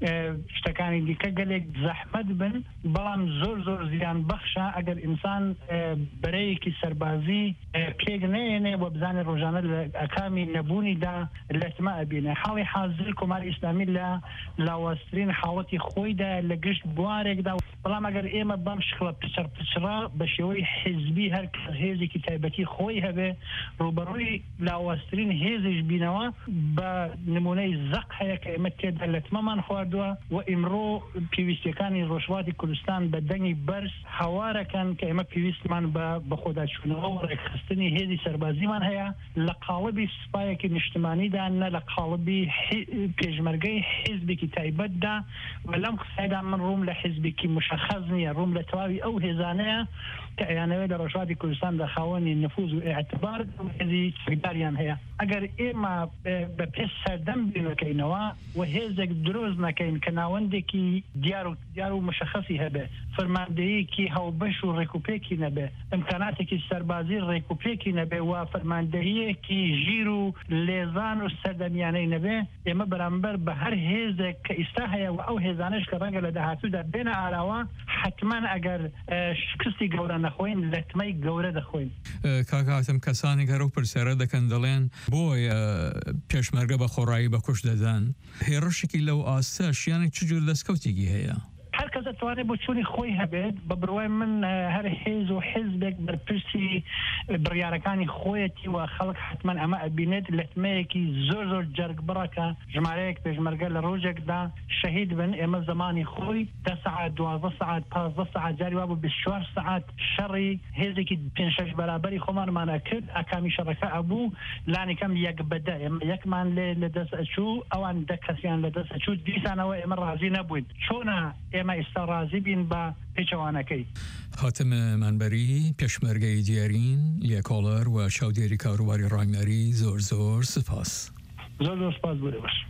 شتەکانی دیکە گەلێک زەحمەت بن بەڵام زۆر زۆر زیان بەخشە ئەگەر ئینسان بەرەیەکی سەربازی پێک نێنێ بۆ بزانێ ڕۆژانە لە ئەکامی نەبوونیدا لەتمە ئەبینێ حاڵی حازر کۆماری ئیسلامی لە لاوەسترین حاڵەتی خۆیدا لە گشت بوارێکدا بەڵام ئەگەر ئێمە بەم شکڵە پچەر پچرا بە شێوەی حیزبی هەر هێزێکی تایبەتی خۆی هەبێ ڕوبەڕووی لاوەسترین هێزیش بینەوە بە نمونەی زەق هەیە کە ئێمە تێدا لەتمەمان خواردووە و ئیمڕۆ پێویستیەکانی ڕۆژهەڵاتی کوردستان بە دەنگی بەرز هەوارەکەن کە ئێمە پێویستمان بە بەخۆداچوونەوە و ڕێکخستنی هێزی سەربازیمان هەیە لە قاڵبی سوپایەکی نیشتمانیدا نە لە قاڵبی پێشمەرگەی حیزبێکی تایبەتدا و لەم قسەیدا من ڕووم لە حیزبێکی مشخص نییە ڕووم لە تەواوی ئەو هێزانەیە کە ئەیانەوێت لە ڕۆژهەڵاتی کوردستان لە خاوەنی نفوذ و ئێعتبار هێزی سەرداریان هەیە ئەگەر ئێمە بە پێش سەردەم بینەکەینەوە و هێزێک دروست نەکەین کە ناوەندێکی دیار و دیار و مشخصی هەبێ فەرماندەیەکی هەوبەش و ڕێکوپێکی نەبێ ئیمکاناتێکی سەربازی ڕێکوپێکی نەبێ و فەرماندەیەکی ژیر و لێزان و سەردەمیانەی نەبێ ئێمە بەرامبەر بە هەر هێزێک کە ئیستا هەیە و ئەو هێزانش کە ڕەنگە لە داهاتوودا بێنە ئاراوە حتمان ئەگەر شکستی گەورە نەخۆین لەتمەی گەورە دەخۆین. کاکاتم کەسانی گەرە و پرسیارە دەکەن دەڵێن بۆیە پێشمەرگە بە خۆڕایی بە کوش دەدەن هێڕشێکی لەو ئاستە شیانێک چ جور دەستکەوتێکی هەیە؟ هەر کەس دەتوانێت بۆ چوونی خۆی هەبێت بە بڕوای من هەر هێز و حیزبێک بەرپرسی بڕیارەکانی خۆیەتی و خەڵک حتمان ئەمە ئەبینێت لەتمەیەکی زۆر زۆر جەرگ بڕەکە ژمارەیەک پێشمەرگە لە ڕۆژێکدا شەهید بن ئێمە زمانی خۆی دە سەعات دوازدە سەعات پانزدە سەعات جاری وا بوو بیست و چوار سەعات شەڕی هێزێکی پێنج شەش بەرابەری خۆمانمانە کرد ئەکامی شەڕەکە ئەبوو لانیکەم یەک بەدە ئێمە یەکمان لێ لە دەست ئەچوو ئەوان دە کەسیان لە دەست ئەچوو دیسانەوە ئێمە ڕازی نەبووین چۆنە ئێمە ئێستا ڕازی بین بە پێچەوانەکەی. هاتم منبەری پێشمەرگەی دیارین لێکۆڵەر و چاودێری کاروباری ڕاینەری زۆر زۆر سپاس. زۆر زۆر سپاس بۆ باش.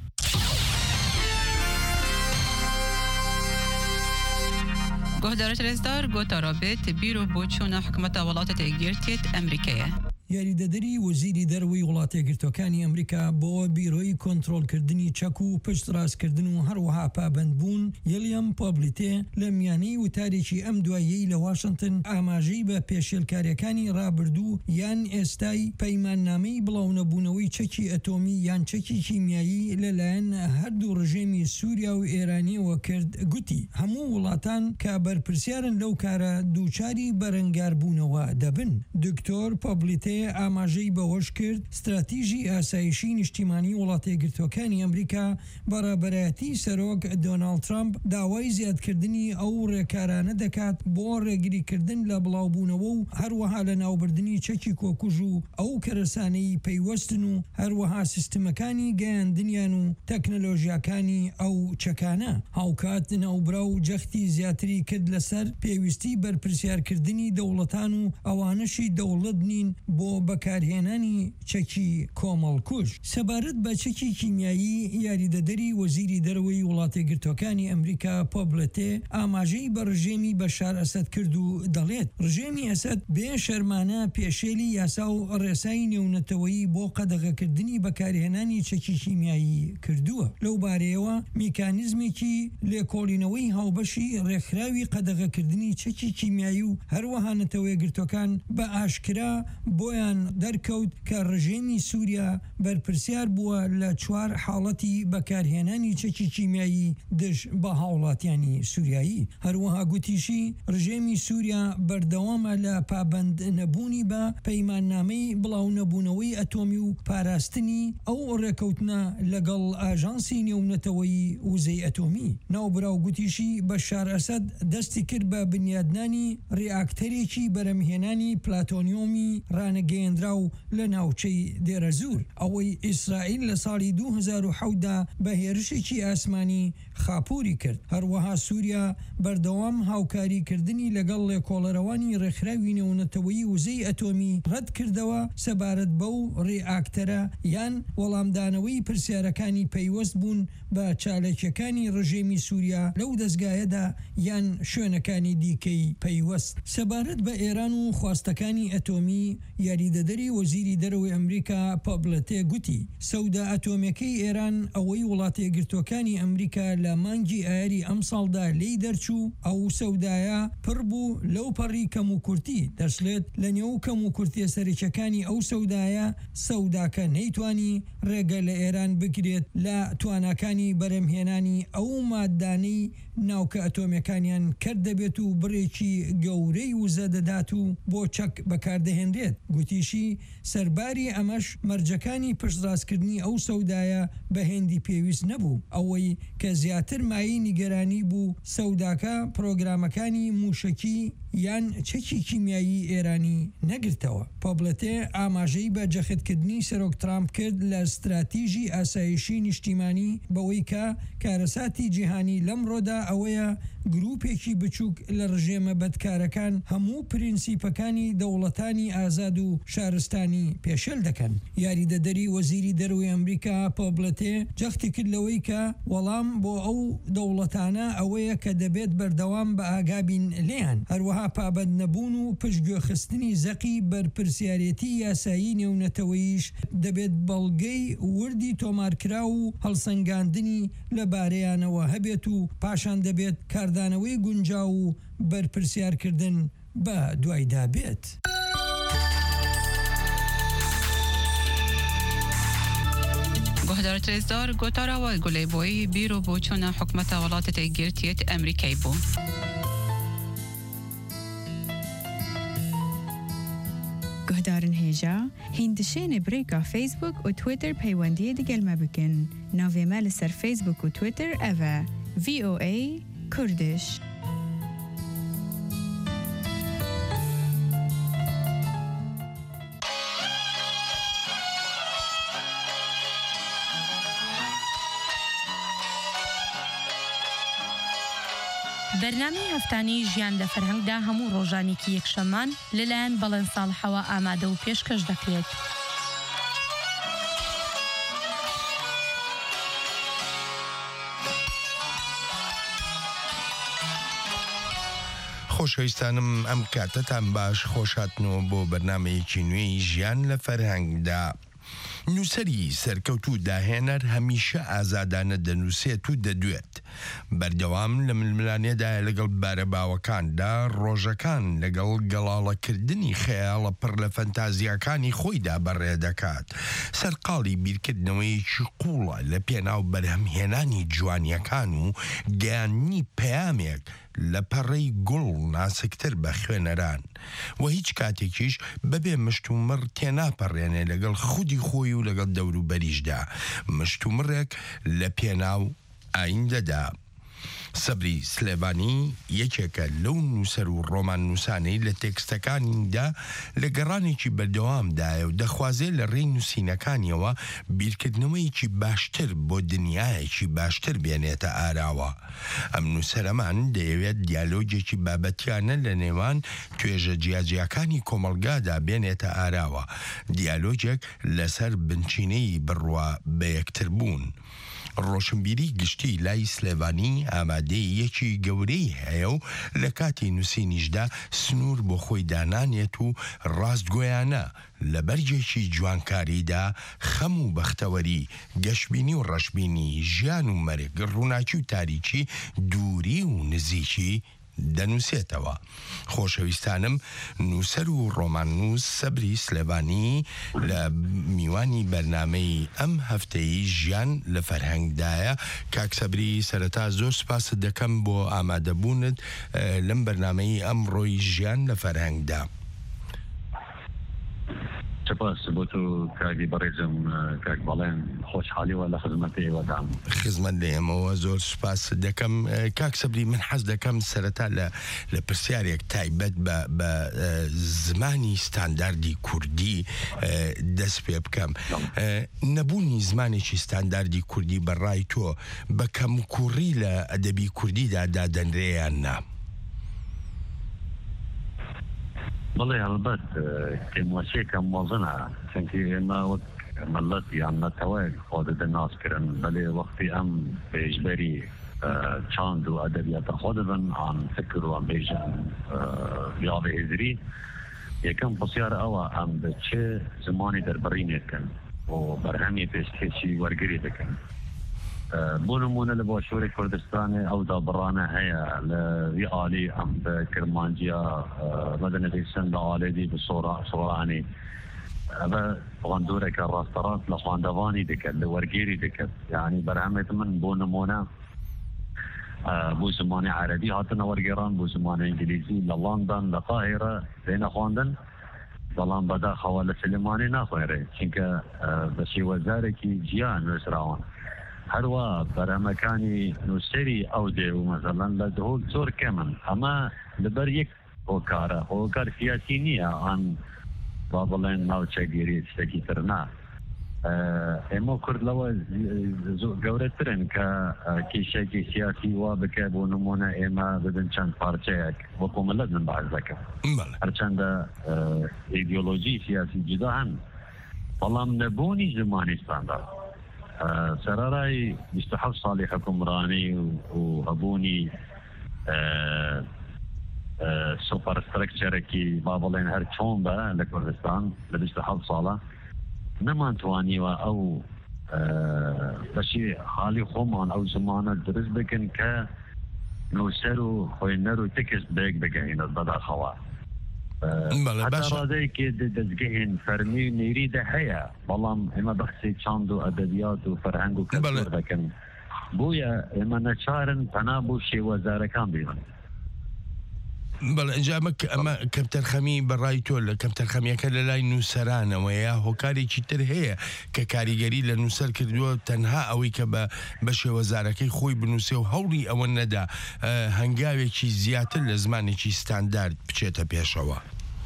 گۆهدارە رێزدار گۆتا رابێت بیرۆ بۆ چوونە حکومەتە وڵاتە تێگیرتێت ئەمریکایە. یاریدەدەری وەزیری دەروی وڵاتە گرتوەکانی ئەمریکا بۆ بیرۆی کۆنتڕۆلکردنی چەک و پشت ڕاستکردن و هەروەها پابەندبوون یلیام پۆبلیتێ لە میانەی وتارێکی ئەم دواییەی لە واشنگتن ئاماژەی بە پێشێلکاریەکانی ڕابردوو یان ئێستای پەیماننامەی بڵاونەبوونەوەی چەکی ئەتۆمی یان چەکی کیمیایی لەلایەن هەردوو ڕژێمی سووریا و ئێرانیەوە کرد گوتی هەموو وڵاتان کە بەرپرسیارن لەو کارە دووچاری بەرەنگاربوونەوە دەبن. دکتۆر پۆبلیتێ ئاماژەی بەهۆش کرد استراتیژی ئاسایشی نیشتیمانی وڵاتە گرتوەکانی ئەمریکا بەڕێبەرایەتی سەرۆک دۆناڵد ترامپ داوای زیادکردنی ئەو ڕێکارانە دەکات بۆ ڕێگریکردن لە بڵاوبوونەوە و هەروەها لە ناوبردننی چەکی کۆکوژ و ئەو کەرەسانەی پەیوەستن و هەروەها سیستمەکانی گەیاندنیان و تەکنەلۆژیاکانی ئەو چەکانە هاوکات ناوبرا و جەختی زیاتری کرد لەسەر پێویستی بەرپرسیارکردنی دەوڵەتان و ئەوانەشی دەوڵەت نین بۆ بەکارهێنانی چەکی کۆمەڵکوژ. سەبارەت بە چەکی کیمیایی یاریدەدەری وەزیری دەرەوەی وڵاتە گرتوەکانی ئەمریکا پۆبلەتێ ئاماژەی بە ڕژێمی بەشار ئەسەد کرد و دەڵێت ڕژێمی ئەسەد بێ شەرمانە پێشێلی یاسا و ڕێسایی نێونەتەوەیی بۆ قەدەغەکردنی بەکارهێنانی چەکی کیمیایی کردووە. لەو بارەیەوە میکانیزمێکی لێکۆڵینەوەی هاوبەشی ڕێکخراوی قەدەغەکردنی چەکی کیمیایی و هەروەها نەتەوەیە گرتوەکان بە ئاشکرا بۆ خۆیان دەرکەوت کە ڕژێمی سووریا بەرپرسیار بووە لە چوار حاڵەتی بەکارهێنانی چەکی کیمیایی دژ بە هاوڵاتیانی سووریایی. هەروەها گوتیشی ڕژێمی سووریا بەردەوامە لە پابند نەبوونی بە پەیماننامەی بڵاو نەبوونەوەی ئەتۆمی و پاراستنی ئەو ڕێکەوتنە لەگەڵ ئاژانسی نێونەتەوەی وزەی ئەتۆمی. ناوبراو گوتیشی بەشار ئەسەد دەستی کرد بە بنیادنانی ڕیاکتەرێکی بەرەمهێنانی پلاتۆنیۆمی ڕانەگەیەندراو لە ناوچەی دێرەزور، ئەوەی ئیسرائیل لە ساڵی دوو هەزار و حەوتدا بە هێرشێکی ئاسمانی خاپوری کرد. هەروەها سووریا بەردەوام هاوکاریکردنی لەگەڵ لێکۆڵەرەوانی ڕێکخراوی نێونەتەوەی وزەی ئەتۆمی ڕەت کردەوە سەبارەت بەو ڕێئاکتەرە یان وەڵامدانەوەی پرسیارەکانی پەیوەست بوون بە چالێکیەکانی ڕژێمی سووریا لەو دەستگایەدا یان شوێنەکانی دیکەی پەیوەست. سەبارەت بە ئێران و خواستەکانی ئەتۆمی، یاریدەدەری وەزیری دەرەوەی ئەمریکا پابلەتێ گوتی سەودا ئەتۆمیەکەی ئێران ئەوەی وڵاتە یەکگرتووەکانی ئەمریکا لە مانگی ئایاری ئەم ساڵدا لێی دەرچوو، ئەو سەودایە پڕ بوو لەو پەڕی کەم و کورتی دەشلێت لە نێو کەم و کورتیە سەرچەکانی ئەو سەودایە سەوداکە نەیتوانی ڕێگە لە ئێران بگرێت لە تواناکانی بەرەمهێنانی ئەو ماددانەی ناوکە ئەتۆمیەکانیان کرد دەبێت و بڕێکی گەورەی وزە دەدات و بۆ چەک بەکاردەهێنرێت. گوتیشی سەرباری ئەمەش مەرجەکانی پشتڕاستکردنی ئەو سەودایە بە هێندی پێویست نەبوو، ئەوەی کە زیاتر مایی نیگەرانی بوو سەوداکە پرۆگرامەکانی موشکی یان چەکی کیمیایی ئێرانی نەگرتەوە. پابلەتێ ئاماژەی بە جەختکردنی سەرۆک ترامپ کرد لە استراتیژی ئاسایشی نیشتیمانی بەوەی کە کارەساتی جیهانی لەمڕۆدا ئەوەیە گروپێکی بچووک لە ڕژێمە بەدکارەکان هەموو پرینسیپەکانی دەوڵەتانی ئازاد و شارستانی پێشێل دەکەن. یاریدەدەری وەزیری دەرەوەی ئەمریکا پابلەتێ جەختی کرد لەوەی کە وەڵام بۆ ئەو دەوڵەتانە ئەوەیە کە دەبێت بەردەوام بە ئاگابین لێیان. هەروەها پابند نەبوون و پشتگوێخستنی زەقی بەرپرسیارەتی یاسایی نێونەتەوەیش دەبێت بەڵگەی وردی تۆمارکرا و هەڵسەنگاندنی لەبارەیانەوە هەبێت و پاشان دەبێت کاردانەوەی گونجاو و بەرپرسیارکردن بە دوایدا بێت. گۆهدار ترێزدار گۆتاراوە گولەی بۆی بیرۆ بۆ چۆنە حکومەتە وڵاتە تێگرتێت ئەمریکای بوو. گهدارن هێژا هیندشێنێ برێکا فیسبوک و تویتر پەیوەندیە دیگەلمە بکەن. ناوێمە لەسەر فیسبوک و تویتر ئەڤە ڤی ئۆ ئەی کوردش. بەرنامەی هەفتانەی ژیان لە فەرهەنگدا هەموو ڕۆژانێکی یەکشەممان لەلایەن بەڵێن ساڵحەوە ئامادە و پێشکەش دەکرێت. خۆشەویستانم ئەم کاتەتان باش خۆشاتنەوە بۆ بەرنامەیەکی نوێی ژیان لە فەرهەنگدا. نووسەری سەرکەوت و داهێنەر هەمیشە ئازادانە دەنووسێت و دەدوێت. بەردەوام لە ململانێدایە لەگەڵ بارە باوەکاندا ڕۆژەکان لەگەڵ گەڵاڵەکردنی خەیاڵە پڕ لە فەنتازیاکانی خۆیدا بەڕێ دەکات. سەرقاڵی بیرکردنەوەیەکی قوڵە لە پێناو بەرهەمهێنانی جوانیەکان و گەیاندنی پەیامێک لە پەڕەی گوڵ ناسکتر بە خوێنەران و هیچ کاتێکیش بەبێ مشتومڕ تێناپەڕێنێ لەگەڵ خودی خۆی و لەگەڵ دەوروبەریشدا. مشتومڕێک لە پێناو ئایندەدا. سەبری سلێبانی یەکێکە لەو نووسەر و ڕۆمان نووسانەی لە تێکستەکانیدا لە گەڕانێکی بەردەوامدایە و دەخوازێ لە ڕێی نووسینەکانیەوە بیرکردنەوەیەکی باشتر بۆ دنیایەکی باشتر بێنێتە ئاراوە. ئەم نووسەرەمان دەیەوێت دیالۆگێکی بابەتیانە لە نێوان توێژە جیاجیەکانی کۆمەڵگادا بێنێتە ئاراوە، دیالۆگێک لەسەر بنچینەی بڕوا بە یەکتر بوون. ڕۆشنبیری گشتی لای سلێڤانی ئامادەی یەکی گەورەی هەیە و لە کاتی نووسینیشدا سنوور بۆ خۆی دانانێت و ڕاستگۆیانە لە بەرجێکی جوانکاریدا خەم و بەختەوەری، گەشتبینی و ڕەشبینی، ژیان و مەرگ، ڕووناکی و تاریکی، دووری و نزیکی دەنووسێتەوە. خۆشەویستانم نووسەر و ڕۆماننووس سەبری سلێبانی لە میوانی بەرنامەی ئەم هەفتەی ژیان لە فەرهەنگدایە. کاک سەبری سەرەتا زۆر سپاست دەکەم بۆ ئامادەبوونت لەم بەرنامەی ئەمڕۆی ژیان لە فەرهەنگدا. سپاس بۆ تۆ کاگی بەڕێزم کاک بەڵێن خۆشحالیوە لە خزمەتی وەدام خزمەت لە ئێمەوە زۆر سپاس دەکەم. کاک سەبری من حەز دەکەم سەرەتا لە لە پرسیارێک تایبەت بە زمانی ستانداردی کوردی دەست پێ بکەم. نەبوونی زمانێکی ستانداردی کوردی بەڕای تۆ بە کەمکوڕی لە ئەدەبی کوردیدا دادەنرێیان نا؟ بەڵێ هەڵبەت کێموەچێکە مۆزنە چونکی ئێمە وەک مەلەت یان نەتەوەی خۆ دەدە ناسکردن بەلێ وەختی ئەم پێشبەری چاند و ئەدەبیاتە خۆ دەبن ئان فکر و ئەم بێژن یاڵێ هێزری یەکەم پرسیارە ئەوە ئەم بە چێ زمانی دەربڕینێتکەن و بەرهەمی پێشکەشی وەرگری دەکەن. بۆ نمونە لە باشووری کوردستانی ئەو دابڕانە هەیە لە وی ئالی ئەم بە کرمانجیە مەدەنەویسن لە ئالێدی بە سۆرانی ئەمە غەندورێکە ڕاستەڕاست لە خواندەوانی دەکەن لە وەرگێری دەکەن. یعنی بەرهەمێت من بۆ نمونە بۆ زمانی عەرەبی هاتنە وەرگێڕان، بۆ زمانی ئینگلیزی لە لەندەن لە قاهیرە دێنە خواندن، بەڵام بەداخەوە لە سلێمانی ناخوێنرێ چونکە بە شێوەزارێکی جیان نوێسراون. هەروە بەرەمەکانی نووسری ئەو دێ و مەزەڵەن لە دهۆک زۆر کەمن، ئەمە لەبەر یەک هۆکارە هۆکار سیاسی نییە ئان با بڵێن ناوچەگیری شتێکی تر نا. ئێمە کورد لەوە گەورەترن کە کێشێکی سیاسی وا بکە بۆ نمونە ئێمە بدن چەند پارچەیەک وەکو ملت من باز دەکەم هەرچەندە ئیدیۆلۆژی سیاسی جدا هەن، بەڵام نەبوونی زمانی ستاندارد سەرەڕای بیست و حەوت ساڵی حکومڕانی و هەبوونی سوپەرسترەکچەرێکی با بڵێن هەر چۆن بە لە کوردستان لە بیست و حەوت ساڵە نەمانتوانیوە ئەو بەشی حالی خۆمان ئەو زمانە دروست بکەن کە نووسەر و خوێنەر و تکست بێک بگەینە بەداخەوە. ڕادەیەکی دەستگەهێن فەرمی و نێریدا هەیە، بەڵام ئێمە بەخسی چاند و ئەدەبیات و فەرهەنگ و کەلتور دەکەن، بۆیە ئێمە نەچارن پەنا بۆ شێوەزارەکان بێن. بەڵێ ئەنجامە ئەمە کەمتەرخەمی بەڕای تۆ لە کەمتەرخەمیەکە لە لای نووسەرانەوەیە هۆکارێکی تر هەیە کە کاریگەری لە نووسەر کردووە تەنها ئەوەی کە بە شێوەزارەکەی خۆی بنووسێ و هەوڵی ئەوە نەدا هەنگاوێکی زیاتر لە زمانێکی ستاندارد بچێتە پێشەوە.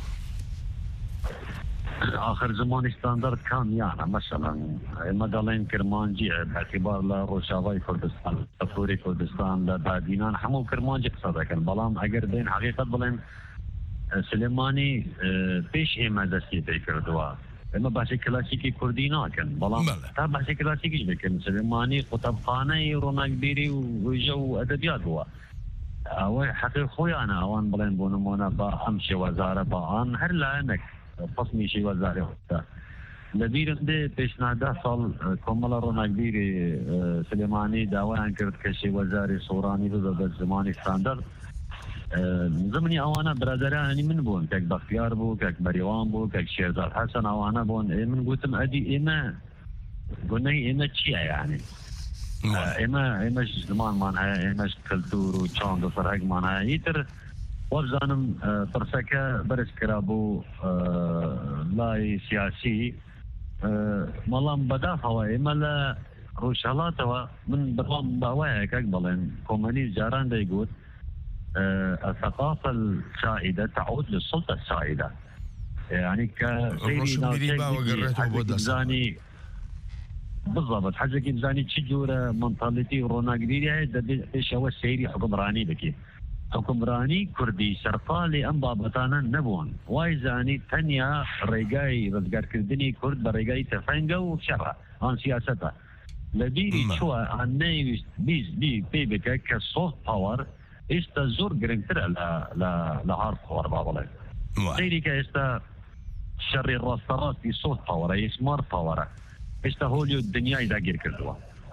آخر زمانی ستاندارد کامیانە مەسەڵەن ئێمە دەڵێن کرمانجیە بەعتیبار لە ڕۆژاوای کوردستان لە فۆری کوردستان لە بادینان هەموو کرمانجی قسە دەکەن، بەڵام ئەگەر بێن حەقیقەت بڵێن سلێمانی پێش ئێمە دەستی پێ کردووە. ئێمە باسی کلاسیکی کوردی ناکەن، بەڵام تا باسی کلاسیکیش بکەن سلێمانی قوتابخانەی ڕۆناکبیری و وێژە و ئەدەبیات بووە. ئەوە حەقی خۆیانە ئەوان بڵێن بۆ نمونە بە ئەم شێوەزارە بە ئان هەر لایەنێک قسمی شێوەزارێ لەبیرم دێ پێشنادا ساڵ کۆمەڵە ڕۆناکبیری سلێمانی داوایان کرد کە شێوەزاری سۆرانی ببە بە زمانی ستاندارد. زمانی ئەوانە برادەرانی من بوون، کەک بەختیار بوو، کەک بەریوان بوو، کەک شێرزاد حەسەن ئەوانە بوون. من گوتم ئەدی ئێمە گونەی ئێمە چییە یعنی ئێمە ئێمەش زمانمان هەیە، ئێمەش کەلتور و چاند و فەرهەنگمان هەیە. ئیتر وەبزانم پرسەکە بەرز کرا بۆ لای سیاسی، بەڵام بەداخەوە ئێمە لە ڕۆژهەڵاتەوە من بەڵام باوایە کەک بڵێن کۆمەنی جاران دەیگوت الثقافة السائدة تعود للسلطة السائدة، يعني كسيري ناوتي بالضبط حاجة بزاني چی جورە منتالیتی ڕۆناکبیری هەیە دەبێت پێشەوە سەیری حکومڕانی بکەیت. حکومڕانی کوردی سەرقاڵی ئەم بابەتانە نەبوون، وای زانی تەنیا ڕێگای ڕزگارکردنی کورد بە ڕێگای تەفەنگە و شەڕە ئان سیاسەتە. لە بیری چووە ئان نەیویست بیست بی پێ بکە کە سۆفت پاوەر ئێستا زۆر گرنگترە لە هارد پاوەر با بڵێن. سەیری کە ئێستا شەڕی ڕاستەڕاستی سۆفت پاوەرە، سمارت پاوەرە، ئێستا هۆلی و دنیای داگیر کردووە.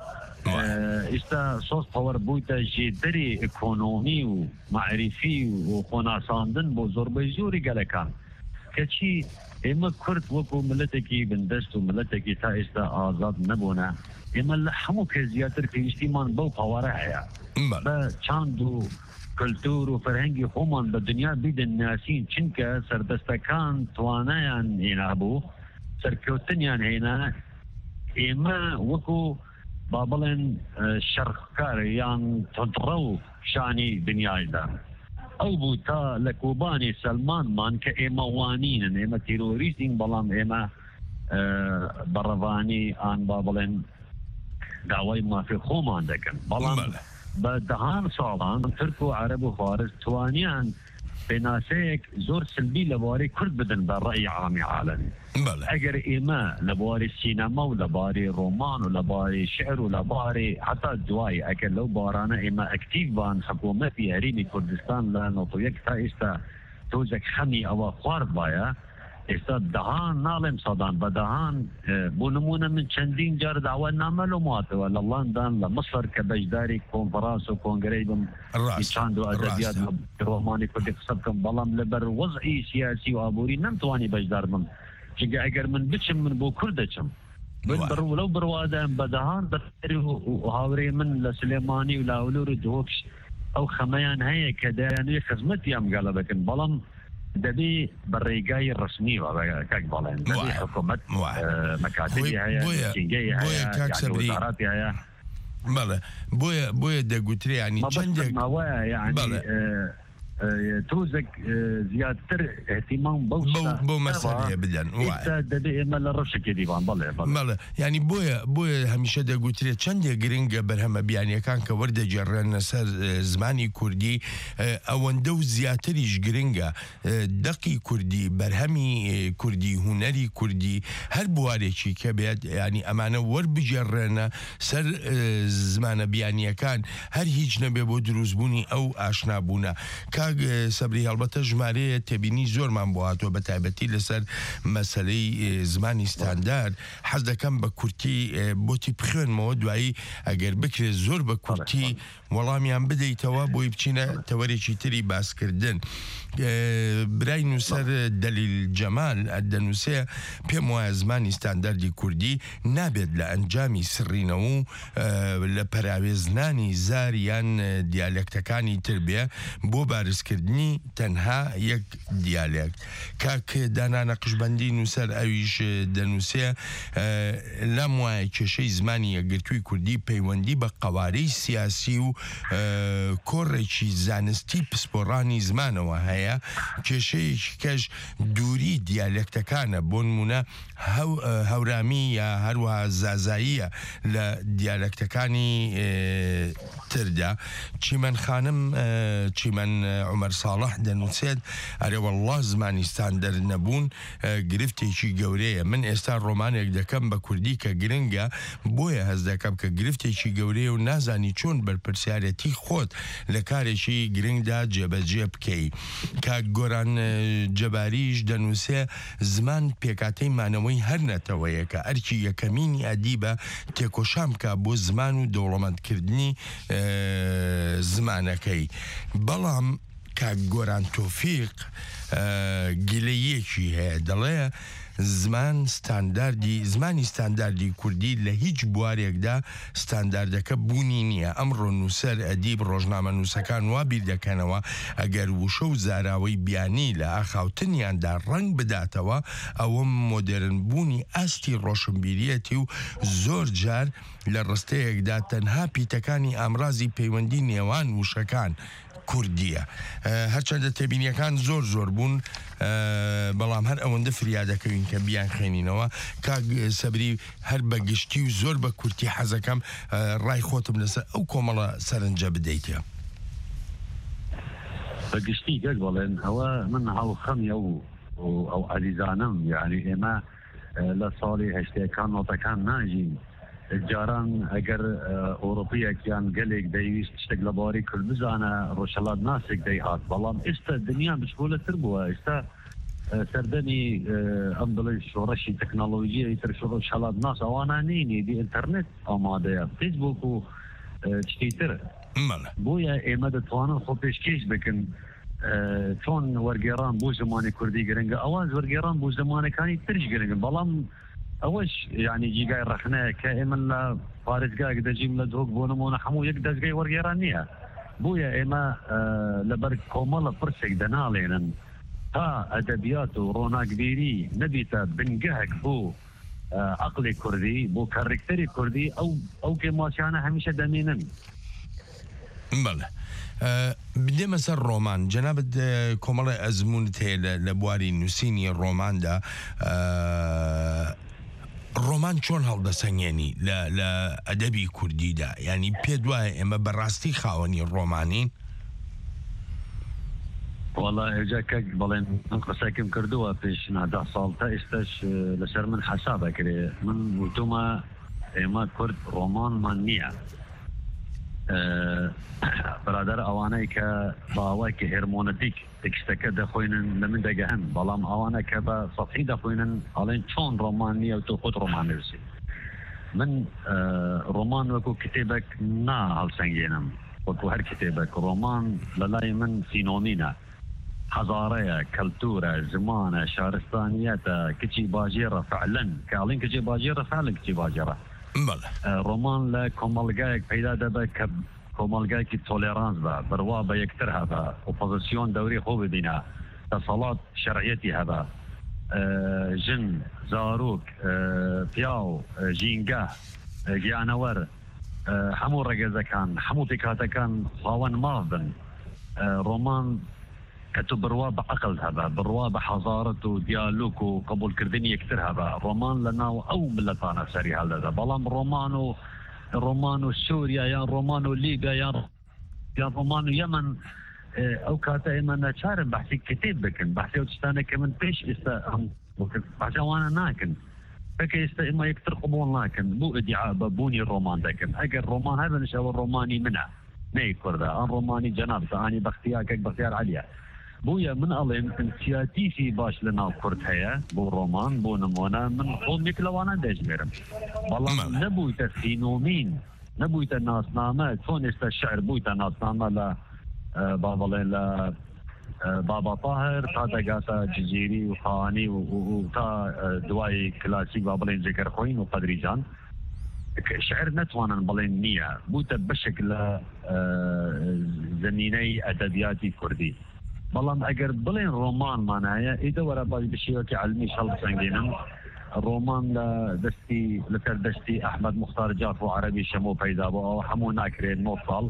ئێستا سۆس پاوەەر بوویتە ژێدەری ئەکۆنۆمی و معریفی و خۆناساندن بۆ زۆربەی زۆری گەلەکان کەچی ئێمە کورد وەکو ملەتێکی بندەست و ملەتێکی تا ئێستا ئازاد نەبوونە ئێمە لە هەموو کە زیاتر پێویستیمان بەو پاوەڕە هەیە بە چاند و کللتور و فەرهەنگی خۆمان بە دنیا بیدن ناسین چونکە سەردەستەکان توانایان هێنا بوو سەرکەوتنیان هێنا ئێمە وەکو با بڵێن شەرقکار یان تۆنتڕە و شانی دنیایدا ئەو بوو تا لە کۆبانی سەلمانمان کە ئێمە وانینن ئێمە تیرۆریستین بەڵام ئێمە بەڕەوانی ئان با بڵێن داوای مافی خۆمان دەکەن بەڵام بە دەهان ساڵان ترک و عەرەب و فارس توانیان پێناسەیەک زۆر سلبی لەبارەی کورد بدن بە ڕەئی عامی عالەمی ئەگەر ئێمە لەبارەی سینەما و لەبارەی ڕۆمان و لەبارەی شعر و لەبارەی حتا دوای ئەگەر لەو بارانە ئێمە ئەکتیڤ بان حکوومەتی هەرێمی کوردستان لە نۆتۆ یەک تا ئێستا تۆزێک خەمی ئەوە خوارد وایە ئێستا دەهان ناڵێم سەدان بە دەهان بۆ نمونە من چەندین جار داوا نامە لە ماتەوە لە لەندەن لە مەسەر کە بەشداری کۆنفەرانس و کۆنگرەی بم چاند و ئەدەبیات ڕۆمانی کوردی قسە بکەم بەڵام لەبەر وەزعی سیاسی و ئابووری نەمتوانی بەشدار بم چونکە ئەگەر من بچم من بۆ کورد دەچم بڕ لەو بڕوادەم بەدەهان بەری و هاوڕێ من لە سلێمانی و لاولور و دۆکش ئەو خەمەیان هەیە کە دەیانوێ خزمەتی ئەم گەڵە بکەن بەڵام دەبێ بە ڕێگای ڕسمی کاک بەڵێن حکوومەت مەکاتبی هەیە کینگەی هەیە وزاراتی هەیە بەڵێ بۆیە بۆیە دەگوترێ ینی چەندێک ماوەیە یعنی تۆزێک زیاتر احتیمام بەو بۆ مەسەلەیە بدەن دەبێ ئێمە لە ڕەشێکی دیوان بەڵێ بەڵێ ینی بۆیە بۆیە هەمیشە دەگوترێت چەندێک گرنگە بەرهەمە بیانیەکان کە وەردەجێڕێنە سەر زمانی کوردی ئەوەندە و زیاتریش گرنگە دەقی کوردی بەرهەمی کوردی هوەری کوردی هەر بوارێکی کە بێت ینی ئەمانە وەربژێڕێنە سەر زمانە بیانیەکان هەر هیچ نەبێ بۆ دروستبوونی ئەو ئاشنابوونە کاگ سەبری هەڵبەتە ژمارەیە تێبینی زۆرمان بۆ هاتووە بە تایبەتی لەسەر مەسەلەی زمانی ستاندار حەز دەکەم بە کورتی بۆتی بخوێنمەوە دوایی ئەگەر بکرێت زۆر بە کورتی وەڵامیان بدەیتەوە بۆی بچینە تەوەرێکی تری باسکردن برای نووسەر دەلیل جەمال دەنووسێ پێم وایە زمانی ستانداردی کوردی نابێت لە ئەنجامی سڕینەوە و لە پەراوێزنانی زاریان دیالێکتەکانی تر بێ بۆ بارزکردنی تەنها یەک دیالێک کاک دانا نەقشبەندی نووسەر ئەویش دەنووسێ لەم وایە کێشەی زمانی یەکگرتووی کوردی پەیوەندی بە قەوارەی سیاسی و کۆڕێکی زانستی پسپۆڕانی زمانەوە هەیە کێشەیەکی کەش دووری دیالێکتەکانە بۆ نمونە هەورامی یا هەروەها زازاییە لە دیالێکتەکانی تردا چیمەن خانم چیمەن عومەر ساڵح دەنووسێت ئەرێ وەڵڵا زمانی ستاندەر نەبوون گرفتێکی گەورەیە من ئێستا ڕۆمانێک دەکەم بە کوردی کە گرنگە بۆیە هەز دەکەم کە گرفتێکی گەورەیە و نازانی چۆن بەرپرسیارەتی خۆت لە کارێکی گرنگدا جێبەجێ بکەی کاک گۆران جەباریش دەنووسێ زمان پێکاتەی مانەوەی هەر نەتەوەیە کە ئەرکی یەکەمینی ئەدیبە تێکۆشام کا بۆ زمان و دەوڵەمەندکردنی زمانەکەی بەڵام کاک گۆران تۆفیق گلەیەکی هەیە دەڵێ زمان ستانداردی زمانی ستانداردی کوردی لە هیچ بوارێکدا ستانداردەکە بوونی نییە ئەمڕۆ نووسەر ئەدیب ڕۆژنامە نووسەکان وا بیر دەکەنەوە ئەگەر وشە و زاراوەی بیانی لە ئاخاوتنیاندا ڕنگ بداتەوە ئەوە مۆدرن بوونی ئاستی ڕۆشنبیریەتی و زۆر جار لە ڕستەیەکدا تەنها پیتەکانی ئامرازی پەیوەندی نێوان وشەکان کوردیە هەرچەندە تێبینیەکان زۆر زۆر بوون بەڵام هەر ئەوەندە فریادەکەوین کە بیان خوێنینەوە کاک سەبری هەر بە گشتی و زۆر بە کورتی حەزەکەم ڕای خۆتم لەسەر ئەو کۆمەڵە سەرنجە بدەیتە بە گشتی گەک بڵێن ئەوە من هاوخەمی ئەو ئەو عەزیزانم یعنی ئێمە لە ساڵی هەشتەکان نۆتەکان ناژین جاران ئەگەر ئۆڕۆپیەکیان گەلێک دەیویست شتێک لەباری کورد بزانە ڕۆژهەڵات ناسێک دەیهات بەڵام ئێستا دنیا بچکۆلەتر بووە ئێستا سردني ام بڵێ شۆڕەشی تەکنۆلۆژیە ئیتر شۆڕش هەڵات ناس ئەوانە نینی دی ئینتەرنێت ئامادەیە فیسبوک و شتی تر بۆیە ئێمە دەتوانن خۆ پێشکەش بکەن چۆن وەرگێڕان بۆ زمانی کوردی گرنگە ئەوان وەرگێڕان بۆ زمانەکانی ترش گرنگن بەڵام ئەوەش یعنی جیگای ڕەخنەیە کە ئێمە لە پارێزگاک دەژیم لە دۆک بۆ نمونە هەموو یەک دەستگای وەرگێڕان نییە بۆیە ئێمە لەبەر کۆمەڵە پرسێک دەناڵێنن تا ئەدەبیات و ڕۆناکبیری نەبیتە بنگەهێک بۆ عقلی کوردی بۆ کارێکتەری کوردی ئەو ئەو کێماسیانە هەمیشە دەمێنن بەڵێ بدێمە سەر ڕۆمان جەنابەت کۆمەڵی ئەزمونت هەیە لە بواری نووسینی ڕۆماندا ڕۆمان چۆن هەڵدەسەنگێنی لە ئەدەبی کوردیدا ینی پێ دوایە ئێمە بەڕاستی خاوەنی ڕۆمانین والله ئێجاکە بەڵێن من قسەکەم کردووە پێش نادا ساڵ تا ئێستاش لەسەر من حەسابە کرێ من وتومە ئێمە کورد ڕۆمانمان نییە برادر ئەوانەی کە باوایکە هێرمۆنەتیک تکستەکە دەخۆینن لە من دەگەهن بەڵام ئەوانە کە بە سەفحی دەخۆینن ئەڵێن چۆن ڕۆمان نییە و تۆ خۆت ڕۆمان نووسی من ڕۆمان وەکو کتێبێک نا هەڵسەنگێنم وەکو هەر کتێبێک ڕۆمان لە لای من سینۆمینە حەزارەیە کەلتورە زمانە شارستانیەتە کچی باژێرە فعلەن کاڵین کچی باژێرە فعلن کچی باژێرە ڕۆمان لە کۆمەڵگایەک پەیدا دەبێت کە کۆمەلگایکی تۆلێرانس بە بڕوا بە یەکتر هەبە ئۆپۆزیسیۆن دەوری خۆ ببینە دەسەڵات شەرعیەتی هەبە ژن زاروک پیاو ژینگە گیانەوەر هەموو ڕێگەزەکان هەموو تێکاتەکان خاوەن ماڵ بن ڕۆمان کە تو بڕوا بە عەقڵ هەبە بڕوا بە حەزارەت و دیالۆگ و قبولکردنی یەکتر هەبە ڕۆمان لە ناو ئەو ملەتانە سەری هەڵدەدا بەڵام ڕۆمان و ڕۆمان و سووریا یان ڕۆمان و لیبیا یان یان ڕۆمان و یەمەن ئەو کاتە ئێمە ناچارن بەحسی کتێب بکەن بەحسی ئەو شتانە کە من پێش ئێستا بەحسی ئەوانە ناکەن بەکە ئێستا ئێمە یەکتر قبوڵ ناکەن بۆ ئیدعا بە بوونی ڕۆمان دەکەن ئەگەر ڕۆمان هەبنش ئەوە ڕۆمانی منە نەی کوردە ئەن ڕۆمانی جەنابتە ئانی بەختیارکەک بەختیار عەلیە بۆیە من ئەڵێم ئینسیاتیفی باش لە ناو کورد هەیە بۆ ڕۆمان بۆ نمونە من خۆمێک لەوانە دەژمێرم بەڵام نەبوویتە فینۆمین نەبوویتە ناسنامە چۆن ئێستا شعر بوویتە ناسنامە لە با بڵێن لە بابا طاهر تا دەگاتە جزیری و خانی و تا دوای کلاسیک با بڵێن جێگەرخۆین و قەدریجان شعر نتوانن بڵێن نییە بووتە بەشێک لە زمینەی ئەدەبیاتی کوردی بەڵام ئەگەر بڵێن ڕۆمانمانایە ئیدە وەرە باش بشێوەکی علمی هەڵبسەنگێنم ڕۆمان لە دەستی لەسەر دەستی ئەحمەد موختار جاف و عەرەبی شەمۆ پەیدا بوو ئەوە هەموو ناکرێت نۆ ساڵ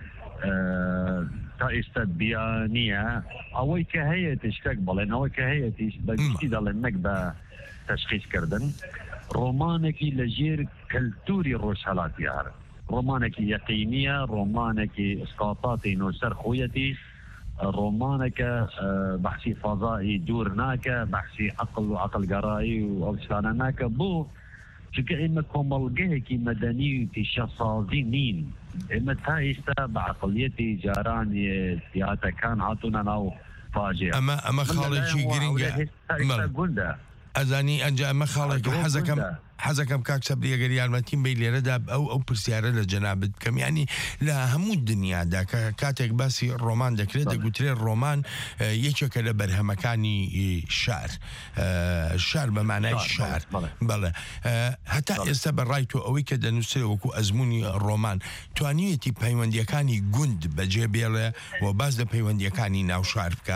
تا ئێستا بیانیە ئەوەی کە هەیەتی شتێک بڵێن ئەوەی کە هەیەتیش بەگشتی دەڵێن نەک بە تەشخیصکردن ڕۆمانێکی لە ژێر کەلتوری ڕۆژهەڵاتیار ڕۆمانێکی یەقینیە ڕۆمانێکی ئسقاطاتی نووسەر خۆیەتی ڕۆمانێکە بەحسی فەزایی دوور ناکە بەحسی عەقڵ و عەقڵگەڕایی و ئەو شتانە ناکە بۆ چونکە ئێمە کۆمەڵگەیەکی مەدەنی و پیشەسازی نین ئێمە تا ئێستا بە عەقڵیەتی جاران تیاتەکان هاتوونە ناو فاجعە ئەمە ئەمە خاڵێکی گرنگە گوندە ئەزانی ئەنجا ئەمە خاڵێک حەزەکەم حەزەکەم کاک سەبری ئەگەر یارمەتیم بی لێرەدا ئەو ئەو پرسیارە لە جەنابەت بکەم ینی لە هەموو دنیادا کە کاتێک باسی ڕۆمان دەکرێت دەگوترێت ڕۆمان یەکێکە لە بەرهەمەکانی شار شار بە مانای شار بەڵێ هەتا ئێستا بەڕای تۆ ئەوەی کە دەنووسێت وەکو ئەزمموی ڕۆمان توانیەتی پەیوەندیەکانی گوند بەجێ بێڵێ و باز لە پەیوەندیەکانی ناو شار بکە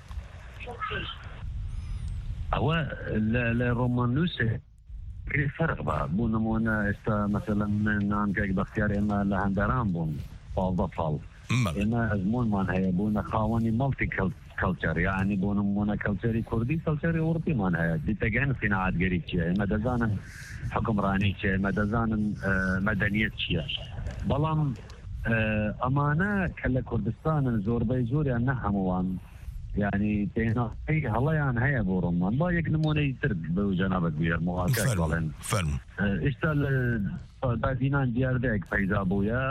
ئەوە لە ڕۆمان نووسێ فرق بە بوو نمونە ئێستا مەسەلەن من نانگەک بەختیار ئێمە لە هەندەران بوون پازدە ساڵ ئێمە ئەزمونمان هەیە بوونە خاوەنی مەڵتی کەلچەر یعنی بۆ نمونە کەلچەری کوردی کەلچەری ئەوروپیمان هەیە دیتەگەن سینەعاتگەری چییە ئێمە دەزانن حکمڕانی چیە ئێمە دەزانن مەدەنیەت چییە بەڵام ئەمانە کە لە کوردستانن زۆربەی زۆریان نە هەمووان یعنی پێناهی هەڵەیان هەیە بۆ ڕۆمان با یەک نمونەی تر بە جەنابەت بیێرمەوە بڵێن ئێستا لە دادینان دیاردەیەک پەیدا بووە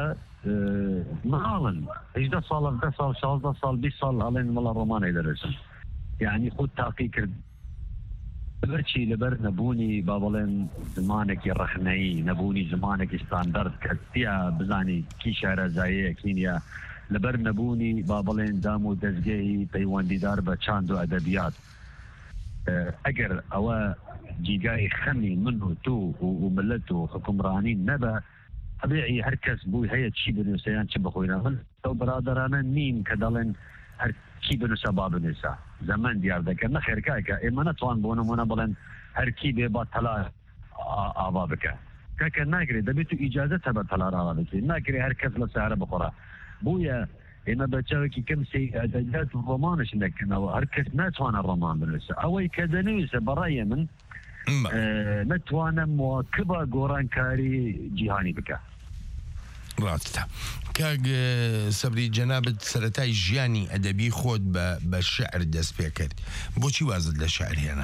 ماڵن هەژدە ساڵ هەڤدە ساڵ شازدە ساڵ بیست ساڵ ئەڵێن وەڵا ڕۆمانەی دەرەچن يعني خود تاقی کرد برچی لبر نبونی با بڵێن زمانێکی ڕەخنەیی نەبوونی زمانێکی ستاندەرد کەتیا بزانی کی شارەزایەکین یا لەبەر نەبوونی با بڵێن دام و دەستگەی پەیوەندیدار بە چاند و ئەدەبیات ئەگەر ئەوە جیگای خەمی من و تو و ملت و حکومڕانی نەبە طبیعی هەر کەس بووی هەیە چی بنووسیان چ بخۆینە من ئەو برادرانە نیم کە دەڵێن هەر کی بنووسە با بنووسە زەمان دیار دەکەن نەخێرکایکە ئێمە نەتوان بۆ نمونە بڵێن هەرکی بێ با تەلا ئاوا بکە کاکە ناکرێت دەبێت و ئیجازەت هەبە تەلار ئاوا بکرێت ناکرێت هەر کەس لە سارە بخۆڕە بویە ئێمە بەچاوێکی کەم سی ئەدەبیات و ڕۆمانش دەکەنەوە هەر کەس ناتوانە ڕۆمان بنووسە ئەوەی کە دەنووسە بەڕای من نتوانە مواکبە گۆڕانکاری جیهانی بکە ڕاستە کاگ سەبری جەنابەت سەرەتای ژیانی ئەدەبی خۆت بە شعر دەست پێ کرد بۆچی وازت لە شعر هێنا؟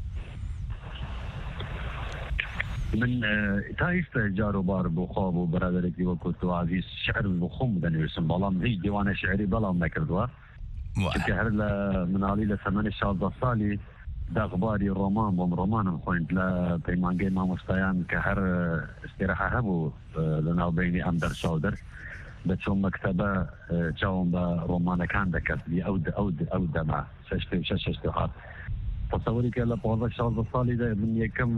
من تا ئێستا جاروبار بۆ خوا بۆ بەرادەرێکی وەکو تۆ عەزیز شعر بۆ خۆم دەنووسم بەڵام هیچ دیوانە شعری بەڵام نەکردووە چونکە هەر لە مناڵی لە تەمەنی شازدە ساڵی داغباری ڕۆمان بۆم ڕۆمانم خوێند لە پەیمانگەی مامۆستایان کە هەر ئستێراحە هەبوو لە ناوبینی ئەم دەرچا و دەرس دەچۆم مەکتەبە چاوم بە ڕۆمانەکان دەکرد ئەو ئەو دەما شەش شەش شەش هات تەسەووری کە لە پانزە شازدە ساڵی من یەکەم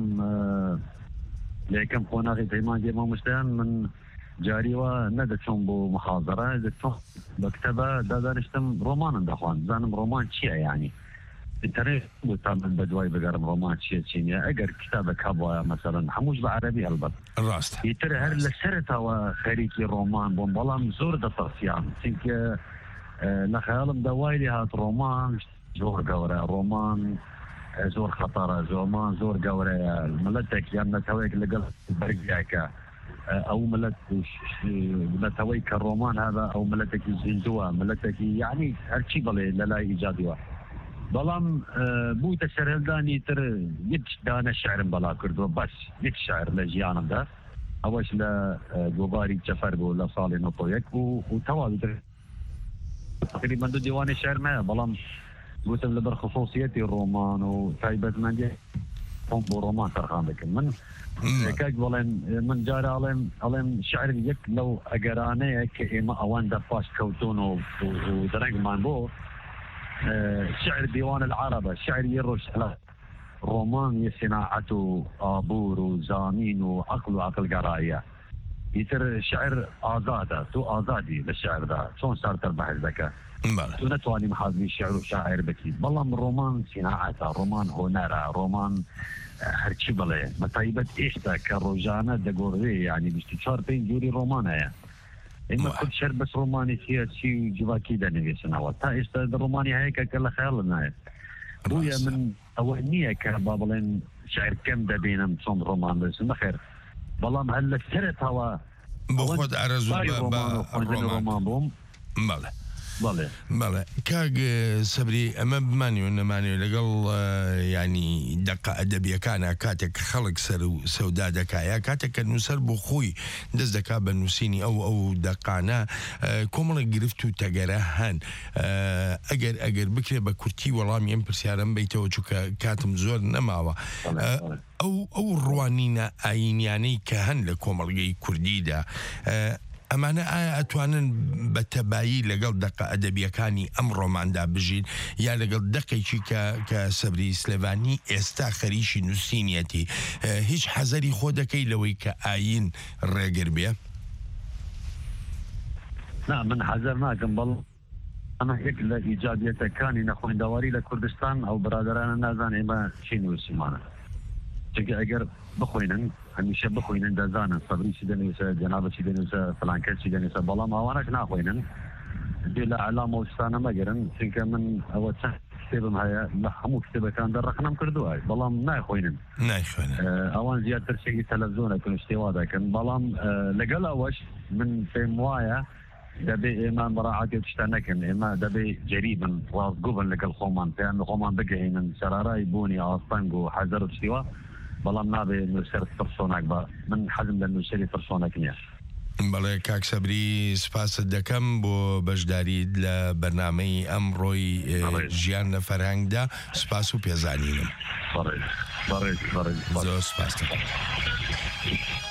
لە یەکەم خۆناغی پەیمانگەی مامۆستایان من جاریوە نەدەچۆم بۆ محاضرە دەچۆم مەکتەبە دادانیشتم ڕۆمانم دەخوان زانم ڕۆمان چییە یعنی ئینتەرنێت بوتان من بە دوای بگەڕم ڕۆمان چیە چینە ئەگەر کتابێک هەبووە مەسەڵەن هەمووش بە عەرەبی هەڵبەت ڕاست ئیتر هەر لە سەرەتاوە خەریکی ڕۆمان بۆم بەڵام زۆر دەتەرسیان چونکە لە خەیاڵم دەوای لێ هات ڕۆمان زۆر گەورە ڕۆمان زۆر خەتەرە زۆمان زۆر گەورەیە ملەتێک یان نەتەوەیەک لەگەڵ بەرگیاکە ئەو ملەت نەتەوەی کە ڕۆمان هذا ئەو ملەتێکی زیندووە ملەتێکی یعنی هەرچی بڵێ لە لای ئیجادیوە بەڵام بووتە سەرهێڵدانی تر یەک دانە شعرم بەڵا کردووە بەس یەک شعر لە ژیانمدا ئەوەش لە گۆباری جەفەر بوو لە ساڵی نۆ یەک بوو و تەواوی تر تقریبا دوو دیوانی شعر نایە بەڵام گوتم لەبەر خصوصیەتی ڕۆمان و تایبەتمەندی خۆم بۆ ڕۆمان تەرخان دەکەم من کاک بڵێن من جارە ئەڵێم ئەڵێم شعر یەک لەو ئەگەرانەیە کە ئێمە ئەوان دەرپاش کەوتون و دەرەنگمان بۆ شعر ديوان العربة شعر يروش رومان صناعة آبور وزامين وعقل وعقل قراية يتر شعر آزادة تو آزادي للشعر ده شلون صار تربح الذكاء تو نتواني محاضني شعر وشاعر بكي بالله من رومان صناعة رومان هنرة رومان هرشي بلي متايبت إيشتا كروجانا دقوري يعني بستشار بين جوري رومانا يعني إما كل شعر بس روماني فيها شيء جواكي ده نبي سنوات تا إيش الروماني هيك كلا خيالنا بويا من أولنية كبابلين شعر كم ده بينهم صوم رومان بس بخير بلام هلا سرت هوا بخود عرزو رومان بوم ماله بەڵێ بەڵێ کاگ سەبری ئەمە بمانی و نەمانێ لەگەڵ ینی دەقە ئەدەبیەکانە کاتێک خەڵک سەر و سەودا دەکایە کاتێک کە نووسەر بۆ خۆی دەست دەکا بە نووسینی ئەو ئەو دەقانە کۆمەڵی گرفت و تەگەرە هەن ئەگەر ئەگەر بکرێ بە کورتی وەڵامی ئەم پرسیارم بیتەوە چووکە کاتم زۆر نەماوە ئەو ئەو ڕوانینە ئاینیانەی کە هەن لە کۆمەڵگەی کوردیدا ئەمانە ئایا ئەتوانن بە تەبایی لەگەڵ دەقە ئەدەبیەکانی ئەم ڕۆماندا بژین یا لەگەڵ دەقێکی کە سەبری سلێڤانی ئێستا خەریشی نووسینیەتی هیچ حەزەری خۆ دەکەی لەوەی کە ئاین ڕێگر بێ؟ نا من حەزەر ناکەم بەڵ ئەمە یەک لە ئیجادیەتەکانی نەخۆینداواری لە کوردستان ئەو برادرانە نازان ئێمە چی نووسیمانە چونکە ئەگەر بخۆینن هەمیشە بخۆینن دەزانن سەبری چی دەنووسە جەنابە چی دەنووسە فلانکەس چی دەنووسە بەڵام ئەوانەش ناخۆینن بێ لە عەلامە و شتانە مەگەرن چونکە من ئەوە چەند کتێبم هەیە لە هەموو کتێبەکاندا ڕەخنەم کردووە بەڵام نایخۆینن ئەوان زیاتر شێکی تەلەڤیزۆنەکەن شتێوا دەکەن بەڵام لەگەڵ ئەوەش من پێم وایە دەبێ ئێمە مراعاتی شتە نەکەن ئێمە دەبێ جەریبن ڕاستگۆبن لەگەڵ خۆمان پێیان لە خۆمان بگەهێنن سەرارای بوونی ئاستەنگ و حەزەر و شتیوە بەڵام نابێ نووسەر پرسۆناک بە من حەزم لە نووسەری پرسۆنەک نییە بەڵێ کاکسەبری سپاست دەکەم بۆ بەشداریت لە بەرنامەی ئەمڕۆی ژیان لە فەرهەنگدا سپاس و پێزانینم زۆر سپاس دەکەم.